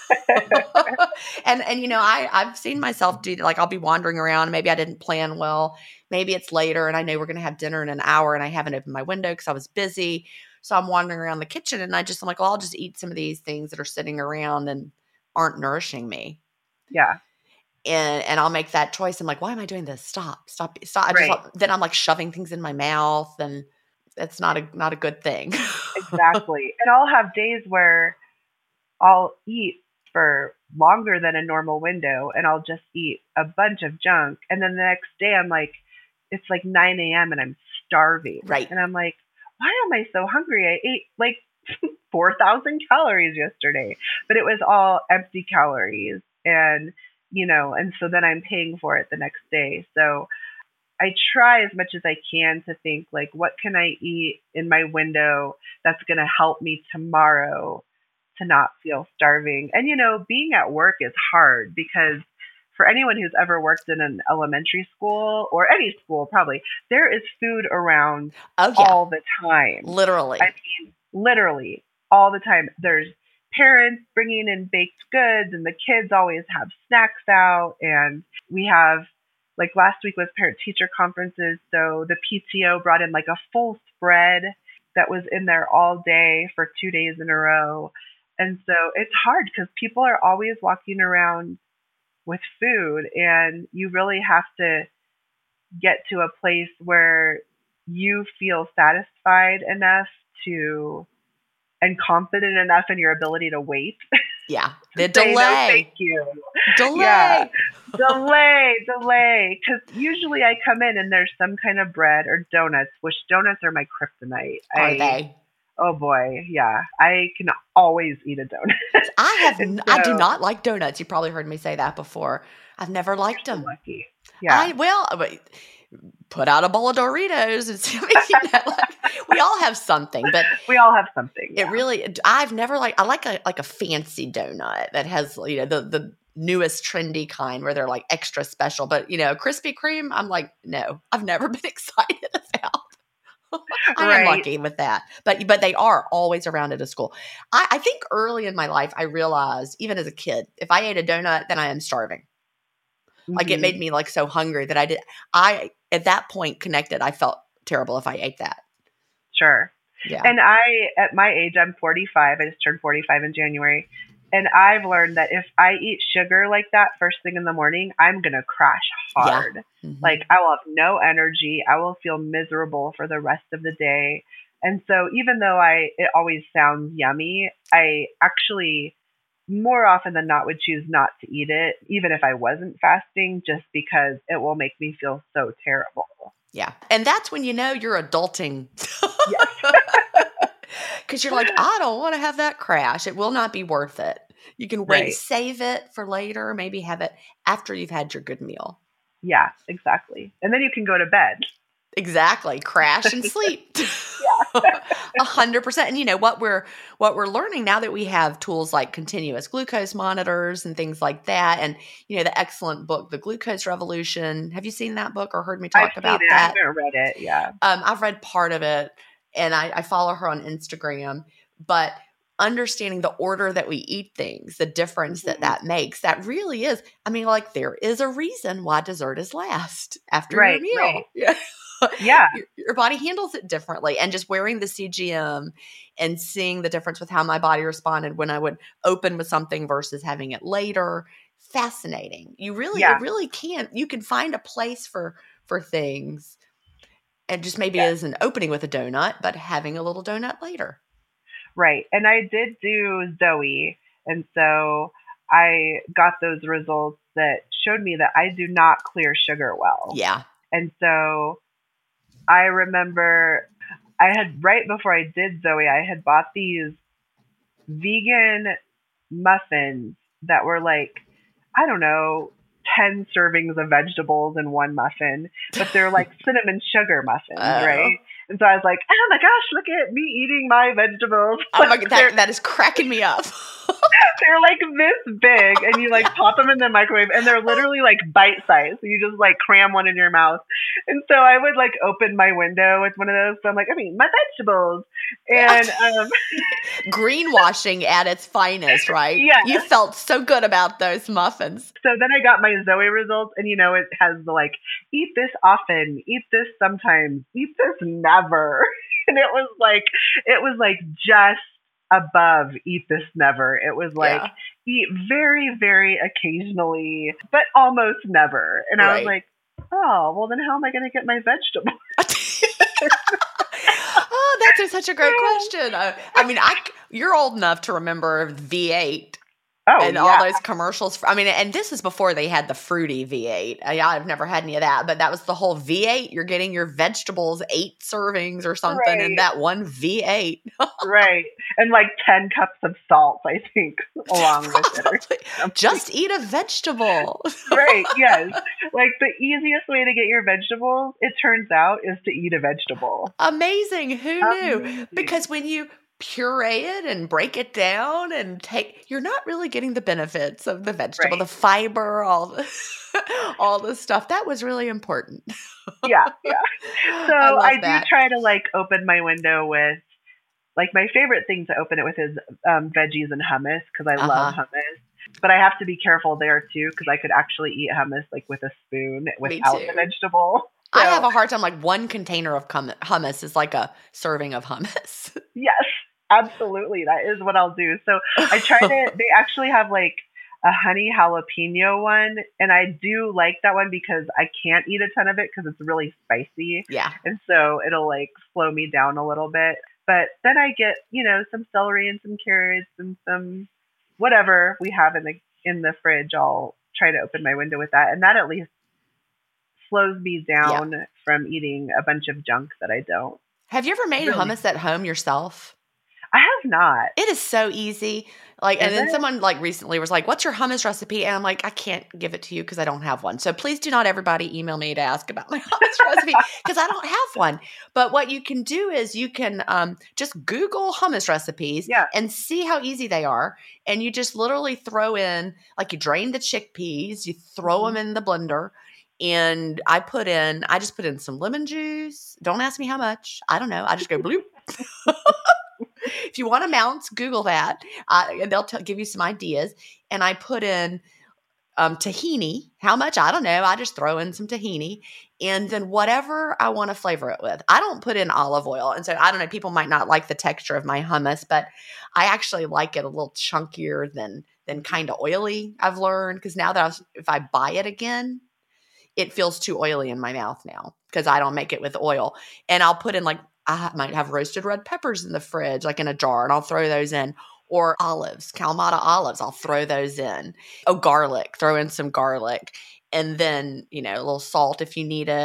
and, and, you know, I, I've seen myself do that. Like I'll be wandering around. Maybe I didn't plan well. Maybe it's later and I know we're going to have dinner in an hour and I haven't opened my window because I was busy. So I'm wandering around the kitchen and I just, I'm like, well, I'll just eat some of these things that are sitting around and aren't nourishing me. Yeah. And and I'll make that choice. I'm like, why am I doing this? Stop, stop, stop. I just, right. Then I'm like shoving things in my mouth and it's not a, not a good thing. Exactly. And I'll have days where I'll eat for longer than a normal window and I'll just eat a bunch of junk. And then the next day I'm like, it's like nine a.m. and I'm starving. Right. And I'm like, why am I so hungry? I ate like four thousand calories yesterday, but it was all empty calories. And, you know, and so then I'm paying for it the next day. So I try as much as I can to think like, what can I eat in my window that's going to help me tomorrow to not feel starving? And, you know, being at work is hard because for anyone who's ever worked in an elementary school or any school, probably there is food around oh, yeah. all the time. Literally. I mean, literally all the time. There's parents bringing in baked goods and the kids always have snacks out. And we have, like last week was parent teacher conferences. So the P T O brought in like a full spread that was in there all day for two days in a row. And so it's hard because people are always walking around with food and you really have to get to a place where you feel satisfied enough to and confident enough in your ability to wait. Yeah. The delay. delay. No, thank you. Delay. Yeah. delay, delay. Because usually I come in and there's some kind of bread or donuts, which donuts are my kryptonite. Are I, they? Oh boy, yeah. I can always eat a donut. I have. So, I do not like donuts. You probably heard me say that before. I've never liked them. So lucky. Yeah. I well, put out a bowl of Doritos and see, you know, like, we all have something, but we all have something. Yeah. It really. I've never like. I like a like a fancy donut that has you know the the newest trendy kind where they're like extra special. But you know, Krispy Kreme. I'm like, no, I've never been excited about. I right. am lucky with that, but but they are always around at a school. I, I think early in my life, I realized even as a kid, if I ate a donut, then I am starving. Mm-hmm. Like it made me like so hungry that I did. I at that point connected. I felt terrible if I ate that. Sure. Yeah. And I, at my age, I'm forty-five. I just turned forty-five in January. And I've learned that if I eat sugar like that first thing in the morning, I'm going to crash hard. Yeah. Mm-hmm. Like I will have no energy. I will feel miserable for the rest of the day. And so even though I, it always sounds yummy, I actually more often than not would choose not to eat it, even if I wasn't fasting, just because it will make me feel so terrible. Yeah. And that's when you know you're adulting. Yes. Because you're like, I don't want to have that crash. It will not be worth it. You can wait, Right. save it for later, maybe have it after you've had your good meal. Yeah, exactly. And then you can go to bed. Exactly. Crash and sleep. A hundred percent. And you know what we're what we're learning now that we have tools like continuous glucose monitors and things like that. And you know, the excellent book, The Glucose Revolution. Have you seen that book or heard me talk I've about seen it. that? I haven't read it. Yeah. Um, I've read part of it, and I, I follow her on Instagram. But understanding the order that we eat things, the difference Mm-hmm. that that makes, that really is. I mean, like there is a reason why dessert is last after Right, your meal. right. Yeah. Yeah. Your, your body handles it differently. And just wearing the C G M and seeing the difference with how my body responded when I would open with something versus having it later. Fascinating. You really, Yeah. it really can. You can find a place for for things. And just maybe Yeah. as an opening with a donut, but having a little donut later. Right. And I did do Zoe. And so I got those results that showed me that I do not clear sugar well. Yeah. And so I remember I had, right before I did Zoe, I had bought these vegan muffins that were like, I don't know, ten servings of vegetables in one muffin, but they're like cinnamon sugar muffins, Oh. right? And so I was like, oh my gosh, look at me eating my vegetables. Oh my Like, god, they're, that, that is cracking me up. they're like this big, and you like pop them in the microwave, and they're literally like bite sized. So you just like cram one in your mouth. And so I would like open my window with one of those. So I'm like, I mean, my vegetables. And um, Greenwashing at its finest, right? Yeah. You felt so good about those muffins. so then I got my Zoe results, and you know, it has the like, eat this often, eat this sometimes, eat this never. And it was like, it was like just above eat this never. It was like Yeah. eat very, very occasionally, but almost never. And I was Right. like, oh, well then how am I going to get my vegetables? Oh, that's a- such a great question. Uh, I mean, I c- you're old enough to remember V eight Oh, and yeah. all those commercials. For, I mean, and this is before they had the fruity V eight. I, I've never had any of that, but that was the whole V eight. You're getting your vegetables, eight servings or something, Right. in that one V eight. Right. And like ten cups of salt, I think, along with it. or Probably. something. Just eat a vegetable. Right, yes. Like the easiest way to get your vegetables, it turns out, is to eat a vegetable. Amazing. Who knew? Amazing. Because when you puree it and break it down and take, you're not really getting the benefits of the vegetable, Right. the fiber, all the, all the stuff. That was really important. Yeah, yeah. So I love I, do that. try to like open my window with, like my favorite thing to open it with is um, veggies and hummus because I love Uh-huh. hummus. But I have to be careful there too because I could actually eat hummus like with a spoon without too. the vegetable. I So, have a hard time. Like one container of cum- hummus is like a serving of hummus. yes, absolutely. That is what I'll do. So I try to, they actually have like a honey jalapeno one. And I do like that one because I can't eat a ton of it because it's really spicy. Yeah. And so it'll like slow me down a little bit. But then I get, you know, some celery and some carrots and some whatever we have in the in the fridge. I'll try to open my window with that. And that at least slows me down from eating a bunch of junk that I don't. Have you ever made Really? hummus at home yourself? I have not. It is so easy. Like, and Is then it? someone like recently was like, "What's your hummus recipe?" And I'm like, "I can't give it to you because I don't have one." So please do not everybody email me to ask about my hummus recipe because I don't have one. But what you can do is you can um, just Google hummus recipes Yeah. and see how easy they are. And you just literally throw in, like, you drain the chickpeas, you throw Mhm. them in the blender. And I put in, I just put in some lemon juice. Don't ask me how much. I don't know. I just go bloop. If you want amounts, Google that. Uh, and they'll t- give you some ideas. And I put in um, tahini. How much? I don't know. I just throw in some tahini. And then whatever I want to flavor it with. I don't put in olive oil. And so I don't know. People might not like the texture of my hummus, but I actually like it a little chunkier than than kind of oily, I've learned. Because now that I was, if I buy it again, it feels too oily in my mouth now because I don't make it with oil. And I'll put in, like, I might have roasted red peppers in the fridge, like in a jar, and I'll throw those in. Or olives, Kalamata olives, I'll throw those in. Oh, garlic, throw in some garlic. And then, you know, a little salt if you need it.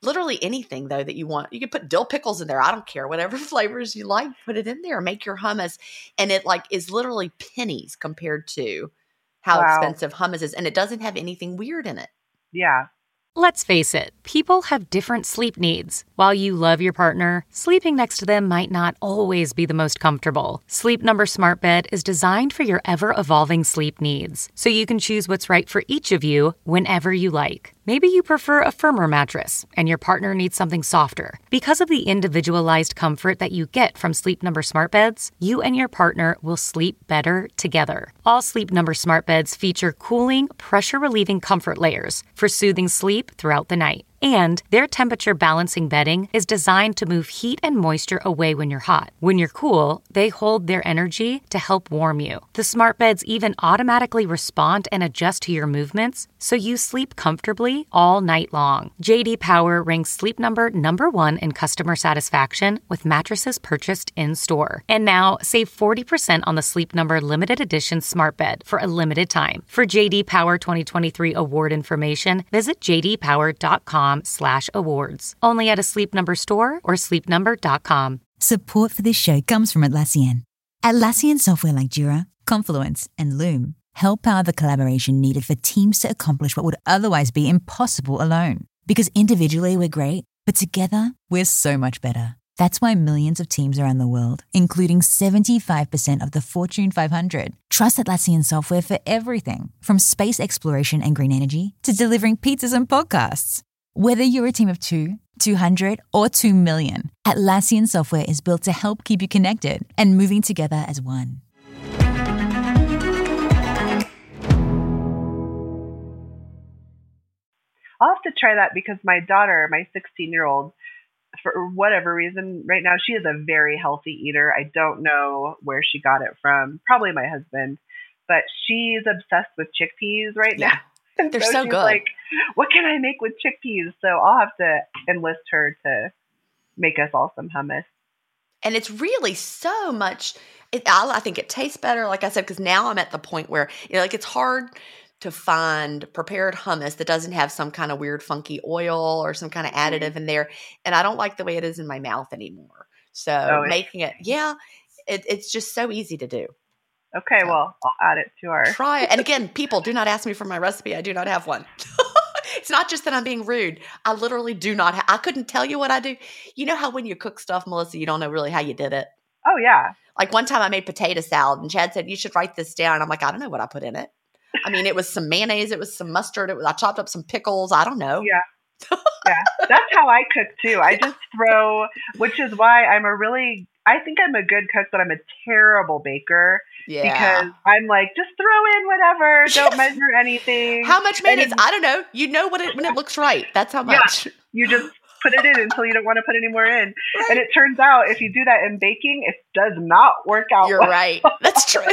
literally anything though that you want. You can put dill pickles in there. I don't care. Whatever flavors you like, put it in there. Make your hummus. And it like is literally pennies compared to how Wow. expensive hummus is. And it doesn't have anything weird in it. Yeah. Let's face it, people have different sleep needs. While you love your partner, sleeping next to them might not always be the most comfortable. Sleep Number Smart Bed is designed for your ever-evolving sleep needs, so you can choose what's right for each of you whenever you like. Maybe you prefer a firmer mattress and your partner needs something softer. Because of the individualized comfort that you get from Sleep Number Smart Beds, you and your partner will sleep better together. All Sleep Number Smart Beds feature cooling, pressure-relieving comfort layers for soothing sleep throughout the night. And their temperature balancing bedding is designed to move heat and moisture away when you're hot. When you're cool, they hold their energy to help warm you. The smart beds even automatically respond and adjust to your movements, so you sleep comfortably all night long. J D Power ranks Sleep Number number one in customer satisfaction with mattresses purchased in-store. And now, save forty percent on the Sleep Number limited edition smart bed for a limited time. For J D Power twenty twenty-three award information, visit j d power dot com slash awards. Only at a Sleep Number store or sleep number dot com. Support for this show comes from Atlassian. Atlassian software like Jira, Confluence, and Loom help power the collaboration needed for teams to accomplish what would otherwise be impossible alone. Because individually we're great, but together we're so much better. That's why millions of teams around the world, including seventy-five percent of the Fortune five hundred, trust Atlassian software for everything from space exploration and green energy to delivering pizzas and podcasts. Whether you're a team of two, two hundred, or two million, Atlassian software is built to help keep you connected and moving together as one. I'll have to try that because my daughter, my sixteen-year-old, for whatever reason, right now she is a very healthy eater. I don't know where she got it from. Probably my husband. But she's obsessed with chickpeas right Yeah. now. And They're so she's good. like, what can I make with chickpeas? So I'll have to enlist her to make us all some hummus. And it's really so much, it, I, I think it tastes better, like I said, because now I'm at the point where, you know, like it's hard to find prepared hummus that doesn't have some kind of weird funky oil or some kind of additive in there. And I don't like the way it is in my mouth anymore. So Oh, making it, yeah, it, it's just so easy to do. Okay, So- well, I'll add it to our... Try it. And again, people, do not ask me for my recipe. I do not have one. It's not just that I'm being rude. I literally do not have, I couldn't tell you what I do. You know how when you cook stuff, Melissa, you don't know really how you did it? Oh, yeah. Like one time I made potato salad and Chad said, you should write this down. I'm like, I don't know what I put in it. I mean, it was some mayonnaise. It was some mustard. It was, I chopped up some pickles. I don't know. Yeah. Yeah. That's how I cook, too. I just throw, which is why I'm a really... I think I'm a good cook, but I'm a terrible baker Yeah. because I'm like, just throw in whatever, don't measure anything. How much And mayonnaise? it- I don't know. You know what it when it looks right. That's how Yeah. much. You just put it in until you don't want to put any more in. And it turns out if you do that in baking, it does not work out You're well. right. That's true.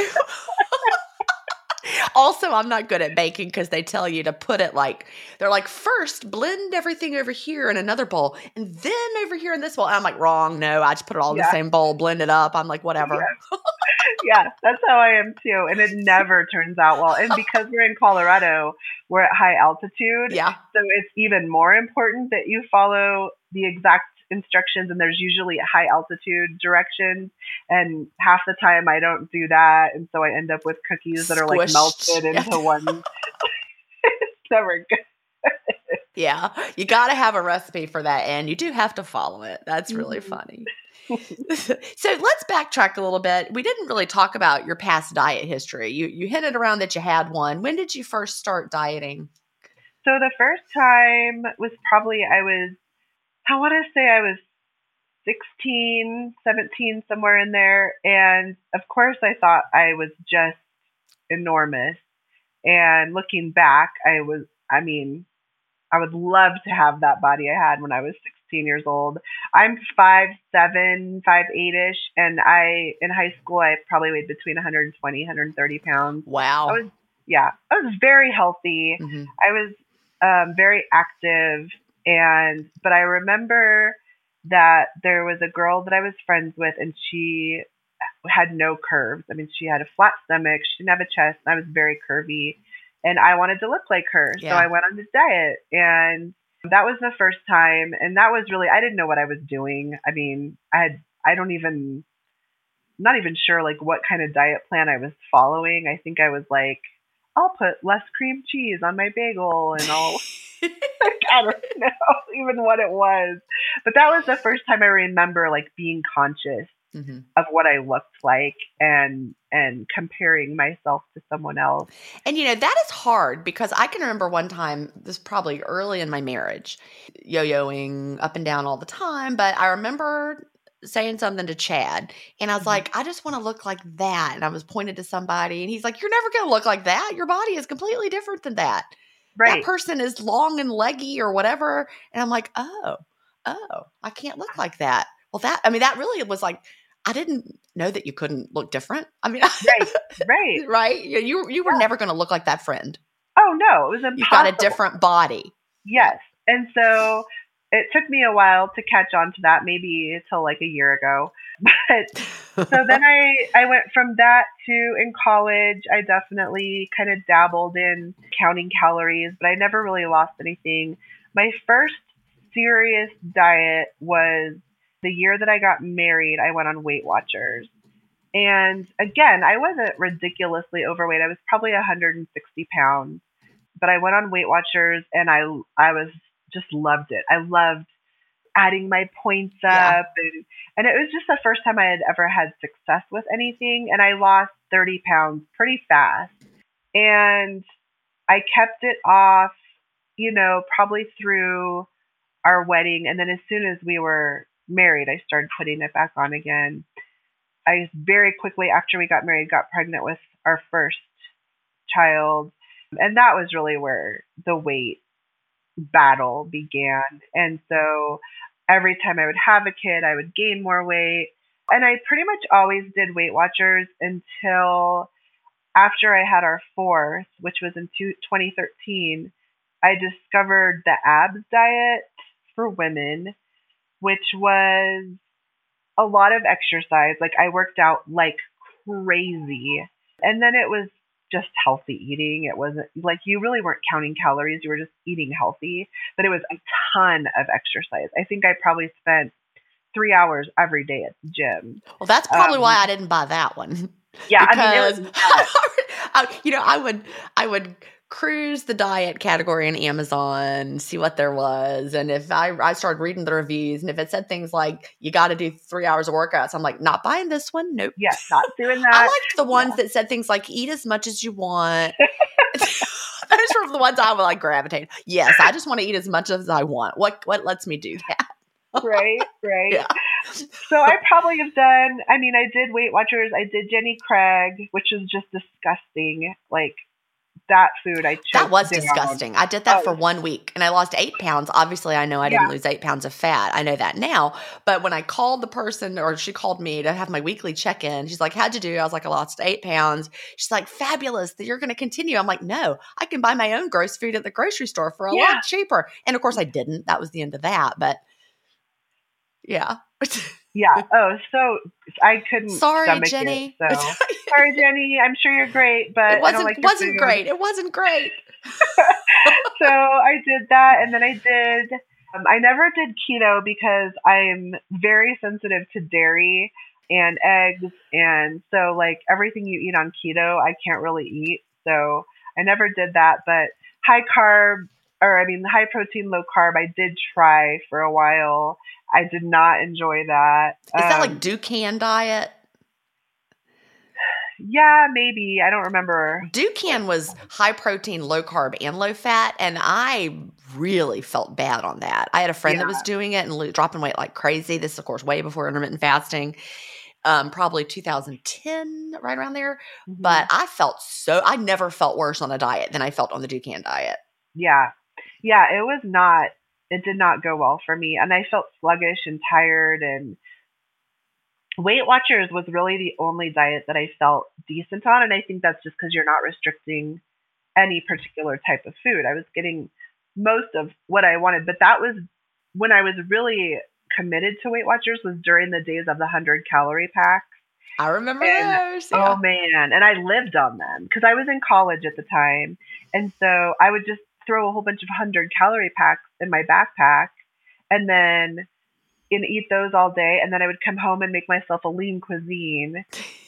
Also, I'm not good at baking because they tell you to put it like, they're like, first blend everything over here in another bowl and then over here in this bowl. And I'm like, wrong. No, I just put it all in Yeah. the same bowl, blend it up. I'm like, whatever. Yeah. Yeah, that's how I am too. And it never turns out well. And because we're in Colorado, we're at high altitude. Yeah. So it's even more important that you follow the exact instructions, and there's usually high altitude directions, and half the time I don't do that, and so I end up with cookies that are like Squished. melted into one. It's never good. Yeah. You got to have a recipe for that. And you do have to follow it. That's really Mhm. funny. So let's backtrack a little bit. We didn't really talk about your past diet history. You you hinted around that you had one. When did you first start dieting? So the first time was probably I was, I want to say I was sixteen, seventeen, somewhere in there. And of course I thought I was just enormous. And looking back, I was, I mean, I would love to have that body I had when I was sixteen years old. I'm five seven, five eight-ish. And I, in high school, I probably weighed between one hundred twenty, one hundred thirty pounds. Wow. I was, yeah, I was very healthy. Mhm. I was um, very active, and but I remember that there was a girl that I was friends with, and she had no curves. I mean, she had a flat stomach, she didn't have a chest, and I was very curvy, and I wanted to look like her. Yeah. So I went on this diet, and That was the first time. And that was really, I didn't know what I was doing. I mean, I had, I don't even, not even sure like what kind of diet plan I was following. I think I was like, I'll put less cream cheese on my bagel and I'll, I don't know even what it was. But that was the first time I remember like being conscious mm-hmm. of what I looked like and and comparing myself to someone else. And, you know, that is hard because I can remember one time, this is probably early in my marriage, yo-yoing up and down all the time. But I remember saying something to Chad and I was mm-hmm. like, I just want to look like that. And I was pointed to somebody and he's like, you're never going to look like that. Your body is completely different than that. Right. That person is long and leggy or whatever. And I'm like, oh, oh, I can't look like that. Well, that, I mean, that really was like, I didn't know that you couldn't look different. I mean, right, right, right. You, you were yeah. never going to look like that friend. Oh no, it was impossible. You've got a different body. Yes. And so it took me a while to catch on to that, maybe until like a year ago. But so then I, I went from that to in college, I definitely kind of dabbled in counting calories, but I never really lost anything. My first serious diet was the year that I got married. I went on Weight Watchers. And again, I wasn't ridiculously overweight. I was probably one hundred sixty pounds, but I went on Weight Watchers and I, I was just loved it. I loved adding my points up yeah. and, and it was just the first time I had ever had success with anything. And I lost thirty pounds pretty fast and I kept it off, you know, probably through our wedding. And then as soon as we were married, I started putting it back on again. I very quickly after we got married, got pregnant with our first child. And that was really where the weight battle began. And so every time I would have a kid, I would gain more weight. And I pretty much always did Weight Watchers until after I had our fourth, which was in twenty thirteen, I discovered the abs diet for women, which was a lot of exercise. Like I worked out like crazy. And then it was just healthy eating. It wasn't like you really weren't counting calories. You were just eating healthy, but it was a ton of exercise. I think I probably spent three hours every day at the gym. Well, that's probably um, why I didn't buy that one. Yeah. Because, I mean, it was I, you know, I would, I would cruise the diet category on Amazon, see what there was. And if I, I started reading the reviews and if it said things like, you got to do three hours of workouts, I'm like, not buying this one. Nope. Yeah, not doing that. I liked the ones yeah. that said things like, eat as much as you want. Those were the ones I would like gravitate. Yes, I just want to eat as much as I want. What, what lets me do that? Right, right. Yeah. So I probably have done, I mean, I did Weight Watchers. I did Jenny Craig, which is just disgusting. Like, that food I chose. That was down. disgusting. I did that oh. for one week and I lost eight pounds. Obviously, I know I didn't yeah. lose eight pounds of fat. I know that now. But when I called the person or she called me to have my weekly check-in, she's like, how'd you do? I was like, I lost eight pounds. She's like, fabulous. That you're going to continue. I'm like, no, I can buy my own gross food at the grocery store for a yeah. lot cheaper. And of course I didn't. That was the end of that. But yeah. Yeah. Oh, so I couldn't. Sorry, Jenny. It, so. Sorry, Jenny. I'm sure you're great, but it wasn't I don't like wasn't food. great. It wasn't great. So I did that, and then I did. Um, I never did keto because I'm very sensitive to dairy and eggs, and so like everything you eat on keto, I can't really eat. So I never did that. But high carb, or I mean, high protein, low carb, I did try for a while. I did not enjoy that. Is um, that like Dukan diet? Yeah, maybe. I don't remember. Dukan was high protein, low carb, and low fat, and I really felt bad on that. I had a friend yeah. that was doing it and lo- dropping weight like crazy. This is, of course, way before intermittent fasting, um, probably two thousand ten, right around there. Mm-hmm. But I felt so – I never felt worse on a diet than I felt on the Dukan diet. Yeah. Yeah, it was not – it did not go well for me. And I felt sluggish and tired, and Weight Watchers was really the only diet that I felt decent on. And I think that's just because you're not restricting any particular type of food. I was getting most of what I wanted, but that was when I was really committed to Weight Watchers was during the days of the hundred calorie packs. I remember and, those. Yeah. Oh man. And I lived on them because I was in college at the time. And so I would just throw a whole bunch of hundred calorie packs in my backpack and then and eat those all day. And then I would come home and make myself a lean cuisine.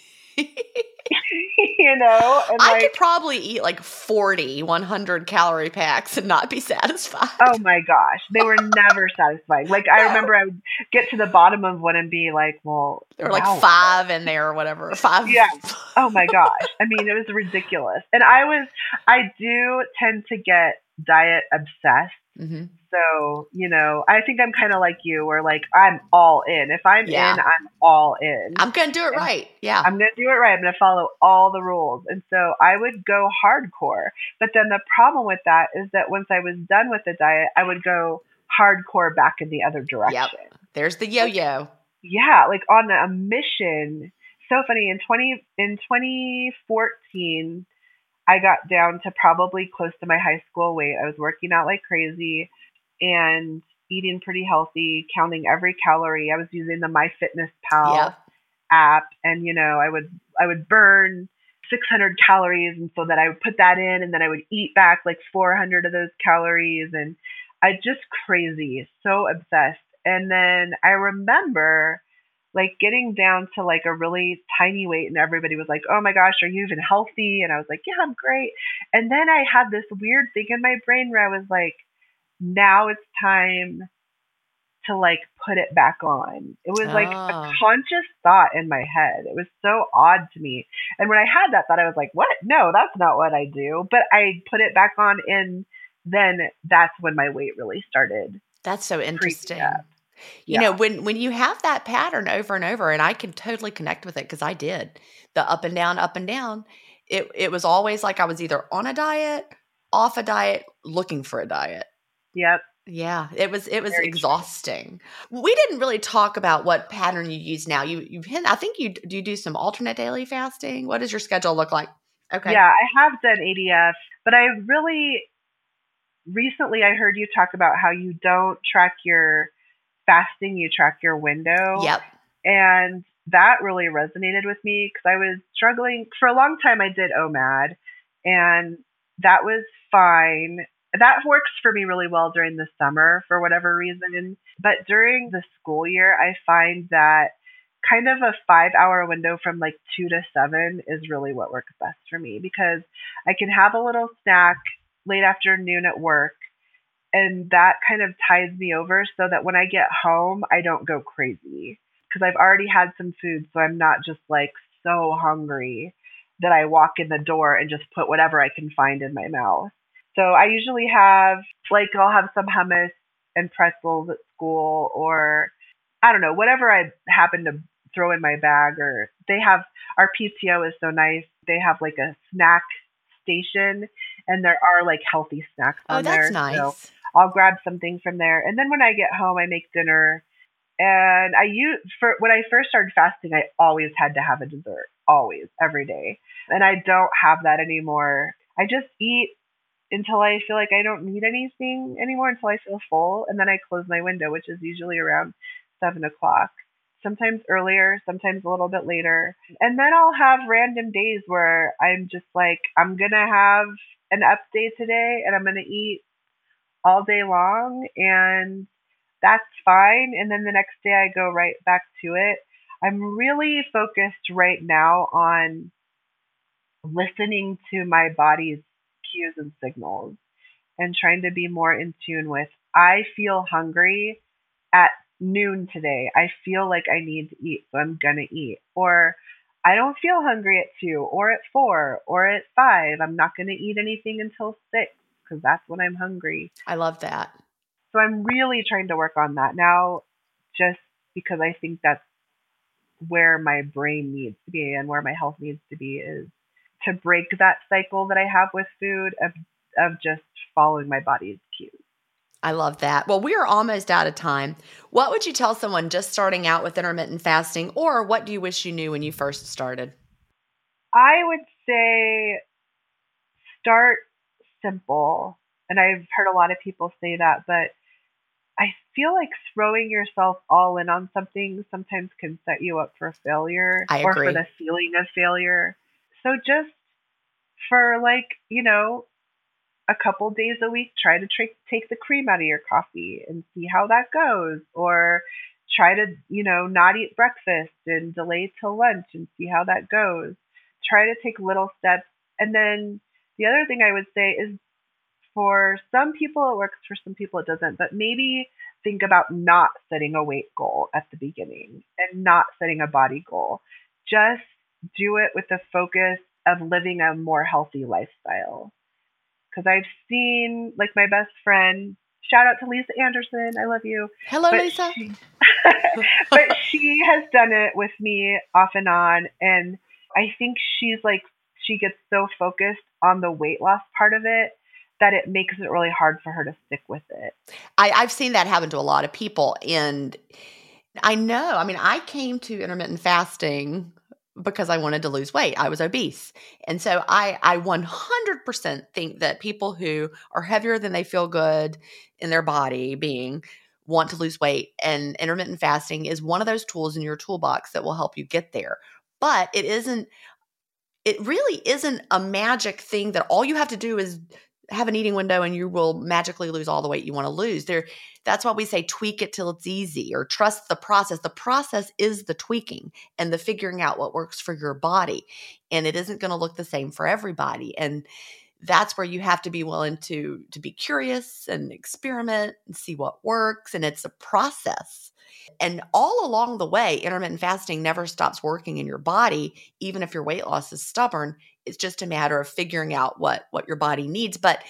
You know, and I like, could probably eat like forty one hundred calorie packs and not be satisfied. Oh my gosh, they were never satisfying. Like I remember I would get to the bottom of one and be like, well, there were wow. like five in there or whatever. Five. Yeah. Oh my gosh. I mean, it was ridiculous. And I was, I do tend to get diet obsessed. Mm-hmm. So, you know, I think I'm kind of like you where like, I'm all in. If I'm Yeah. in, I'm all in. I'm going to do it And right. Yeah. I'm going to do it right. I'm going to follow all the rules. And so I would go hardcore. But then the problem with that is that once I was done with the diet, I would go hardcore back in the other direction. Yep. There's the yo-yo. Yeah, like on a mission. So funny. In twenty in twenty fourteen, I got down to probably close to my high school weight. I was working out like crazy and eating pretty healthy, counting every calorie. I was using the MyFitnessPal Yep. app, and you know, I would I would burn six hundred calories, and so that I would put that in, and then I would eat back like four hundred of those calories, and I just crazy, so obsessed. And then I remember like getting down to like a really tiny weight, and everybody was like, oh my gosh, are you even healthy? And I was like, yeah, I'm great. And then I had this weird thing in my brain where I was like, now it's time to like put it back on. It was like Ah. a conscious thought in my head. It was so odd to me. And when I had that thought, I was like, what? No, that's not what I do. But I put it back on, and then that's when my weight really started. That's so interesting. up. You Yeah. know, when when you have that pattern over and over, and I can totally connect with it because I did the up and down, up and down. It it was always like I was either on a diet, off a diet, looking for a diet. Yep. Yeah, it was it was Very true. exhausting. We didn't really talk about what pattern you use now. You you hit, I think you do you do some alternate daily fasting. What does your schedule look like? Okay. Yeah, I have done A D F, but I really recently I heard you talk about how you don't track your fasting, you track your window. Yep. And that really resonated with me because I was struggling for a long time. I did O M A D, and that was fine. That works for me really well during the summer for whatever reason. But during the school year, I find that kind of a five hour window from like two to seven is really what works best for me because I can have a little snack late afternoon at work. And that kind of ties me over so that when I get home, I don't go crazy because I've already had some food. So I'm not just like so hungry that I walk in the door and just put whatever I can find in my mouth. So I usually have like, I'll have some hummus and pretzels at school, or I don't know, whatever I happen to throw in my bag. Or they have, our P T O is so nice. They have like a snack station and there are like healthy snacks on Oh, that's there. nice. So I'll grab something from there. And then when I get home, I make dinner. And I use, for when I first started fasting, I always had to have a dessert, always, every day. And I don't have that anymore. I just eat until I feel like I don't need anything anymore, until I feel full. And then I close my window, which is usually around seven o'clock. Sometimes earlier, sometimes a little bit later. And then I'll have random days where I'm just like, I'm going to have an up day today and I'm going to eat all day long, and that's fine. And then the next day I go right back to it. I'm really focused right now on listening to my body's cues and signals and trying to be more in tune with, I feel hungry at noon today. I feel like I need to eat, so I'm going to eat. Or I don't feel hungry at two or at four or at five. I'm not going to eat anything until six. Because that's when I'm hungry. I love that. So I'm really trying to work on that now, just because I think that's where my brain needs to be and where my health needs to be, is to break that cycle that I have with food of of just following my body's cues. I love that. Well, we are almost out of time. What would you tell someone just starting out with intermittent fasting, or what do you wish you knew when you first started? I would say start simple. And I've heard a lot of people say that, but I feel like throwing yourself all in on something sometimes can set you up for failure I or agree. for the feeling of failure. So just for like, you know, a couple days a week, try to tra- take the cream out of your coffee and see how that goes. Or try to, you know, not eat breakfast and delay till lunch and see how that goes. Try to take little steps. And then the other thing I would say is, for some people it works, for some people it doesn't. But maybe think about not setting a weight goal at the beginning and not setting a body goal. Just do it with the focus of living a more healthy lifestyle. Because I've seen, like, my best friend, shout out to Lisa Anderson, I love you. Hello, but Lisa. She, but she has done it with me off and on. And I think she's like, she gets so focused on the weight loss part of it that it makes it really hard for her to stick with it. I, I've seen that happen to a lot of people. And I know, I mean, I came to intermittent fasting because I wanted to lose weight. I was obese. And so I, I one hundred percent think that people who are heavier than they feel good in their body being want to lose weight. And intermittent fasting is one of those tools in your toolbox that will help you get there. But it isn't, it really isn't a magic thing that all you have to do is have an eating window and you will magically lose all the weight you want to lose. There, that's why we say tweak it till it's easy, or trust the process. The process is the tweaking and the figuring out what works for your body. And it isn't going to look the same for everybody. And that's where you have to be willing to, to be curious and experiment and see what works. And it's a process. And all along the way, intermittent fasting never stops working in your body, even if your weight loss is stubborn. It's just a matter of figuring out what, what your body needs. But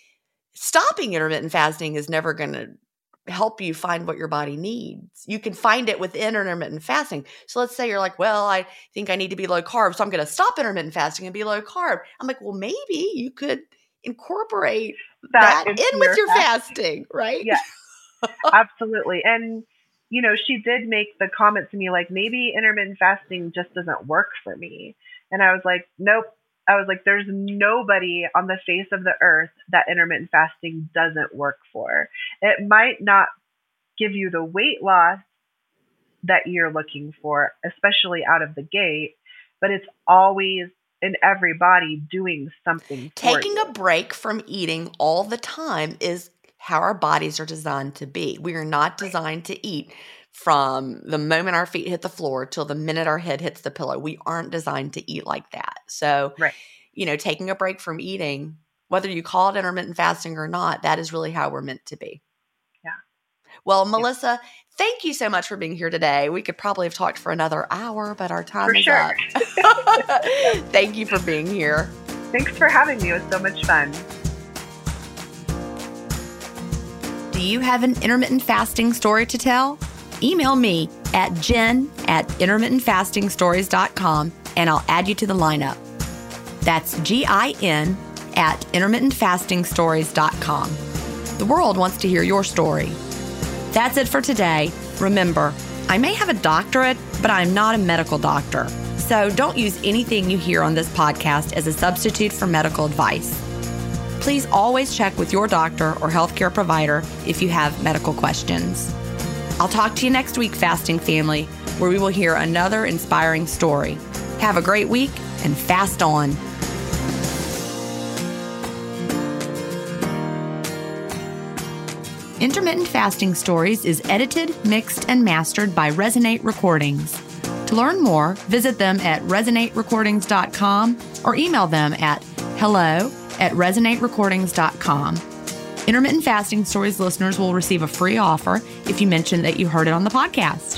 stopping intermittent fasting is never going to help you find what your body needs. You can find it within intermittent fasting. So let's say you're like, well, I think I need to be low carb, so I'm going to stop intermittent fasting and be low carb. I'm like, well, maybe you could incorporate that, that in with your fasting, fasting right? Yeah, absolutely. And you know, she did make the comment to me, like, maybe intermittent fasting just doesn't work for me. And I was like, nope. I was like, there's nobody on the face of the earth that intermittent fasting doesn't work for. It might not give you the weight loss that you're looking for, especially out of the gate, but it's always in every body doing something for you. Taking a break from eating all the time is how our bodies are designed to be. We are not designed to eat from the moment our feet hit the floor till the minute our head hits the pillow. We aren't designed to eat like that. So, right. you know, taking a break from eating, whether you call it intermittent fasting or not, that is really how we're meant to be. Yeah. Well, Melissa, yeah. thank you so much for being here today. We could probably have talked for another hour, but our time for is sure. up. Thank you for being here. Thanks for having me. It was so much fun. Do you have an intermittent fasting story to tell? Email me at jen at intermittent fasting stories dot com and I'll add you to the lineup. That's G I N at intermittent fasting stories dot com. The world wants to hear your story. That's it for today. Remember, I may have a doctorate, but I'm not a medical doctor. So don't use anything you hear on this podcast as a substitute for medical advice. Please always check with your doctor or healthcare provider if you have medical questions. I'll talk to you next week, Fasting Family, where we will hear another inspiring story. Have a great week and fast on. Intermittent Fasting Stories is edited, mixed, and mastered by Resonate Recordings. To learn more, visit them at resonate recordings dot com or email them at hello at resonate recordings dot com. Intermittent Fasting Stories listeners will receive a free offer if you mention that you heard it on the podcast.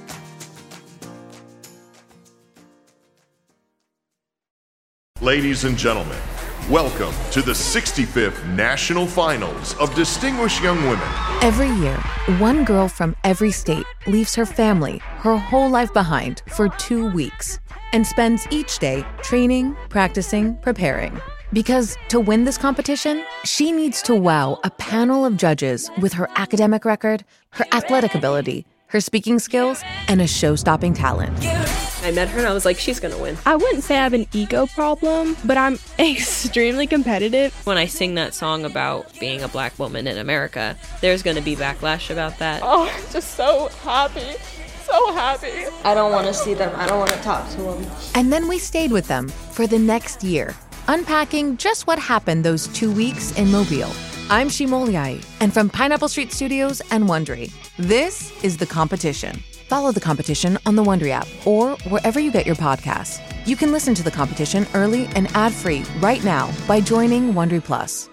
Ladies and gentlemen, welcome to the sixty-fifth National Finals of Distinguished Young Women. Every year, one girl from every state leaves her family, her whole life behind for two weeks and spends each day training, practicing, preparing. Because to win this competition, she needs to wow a panel of judges with her academic record, her athletic ability, her speaking skills, and a show-stopping talent. I met her and I was like, she's gonna win. I wouldn't say I have an ego problem, but I'm extremely competitive. When I sing that song about being a black woman in America, there's gonna be backlash about that. Oh, I'm just so happy. So happy. I don't want to see them. I don't want to talk to them. And then we stayed with them for the next year, unpacking just what happened those two weeks in Mobile. I'm Shimoliai, and from Pineapple Street Studios and Wondery, this is The Competition. Follow The Competition on the Wondery app or wherever you get your podcasts. You can listen to The Competition early and ad-free right now by joining Wondery Plus.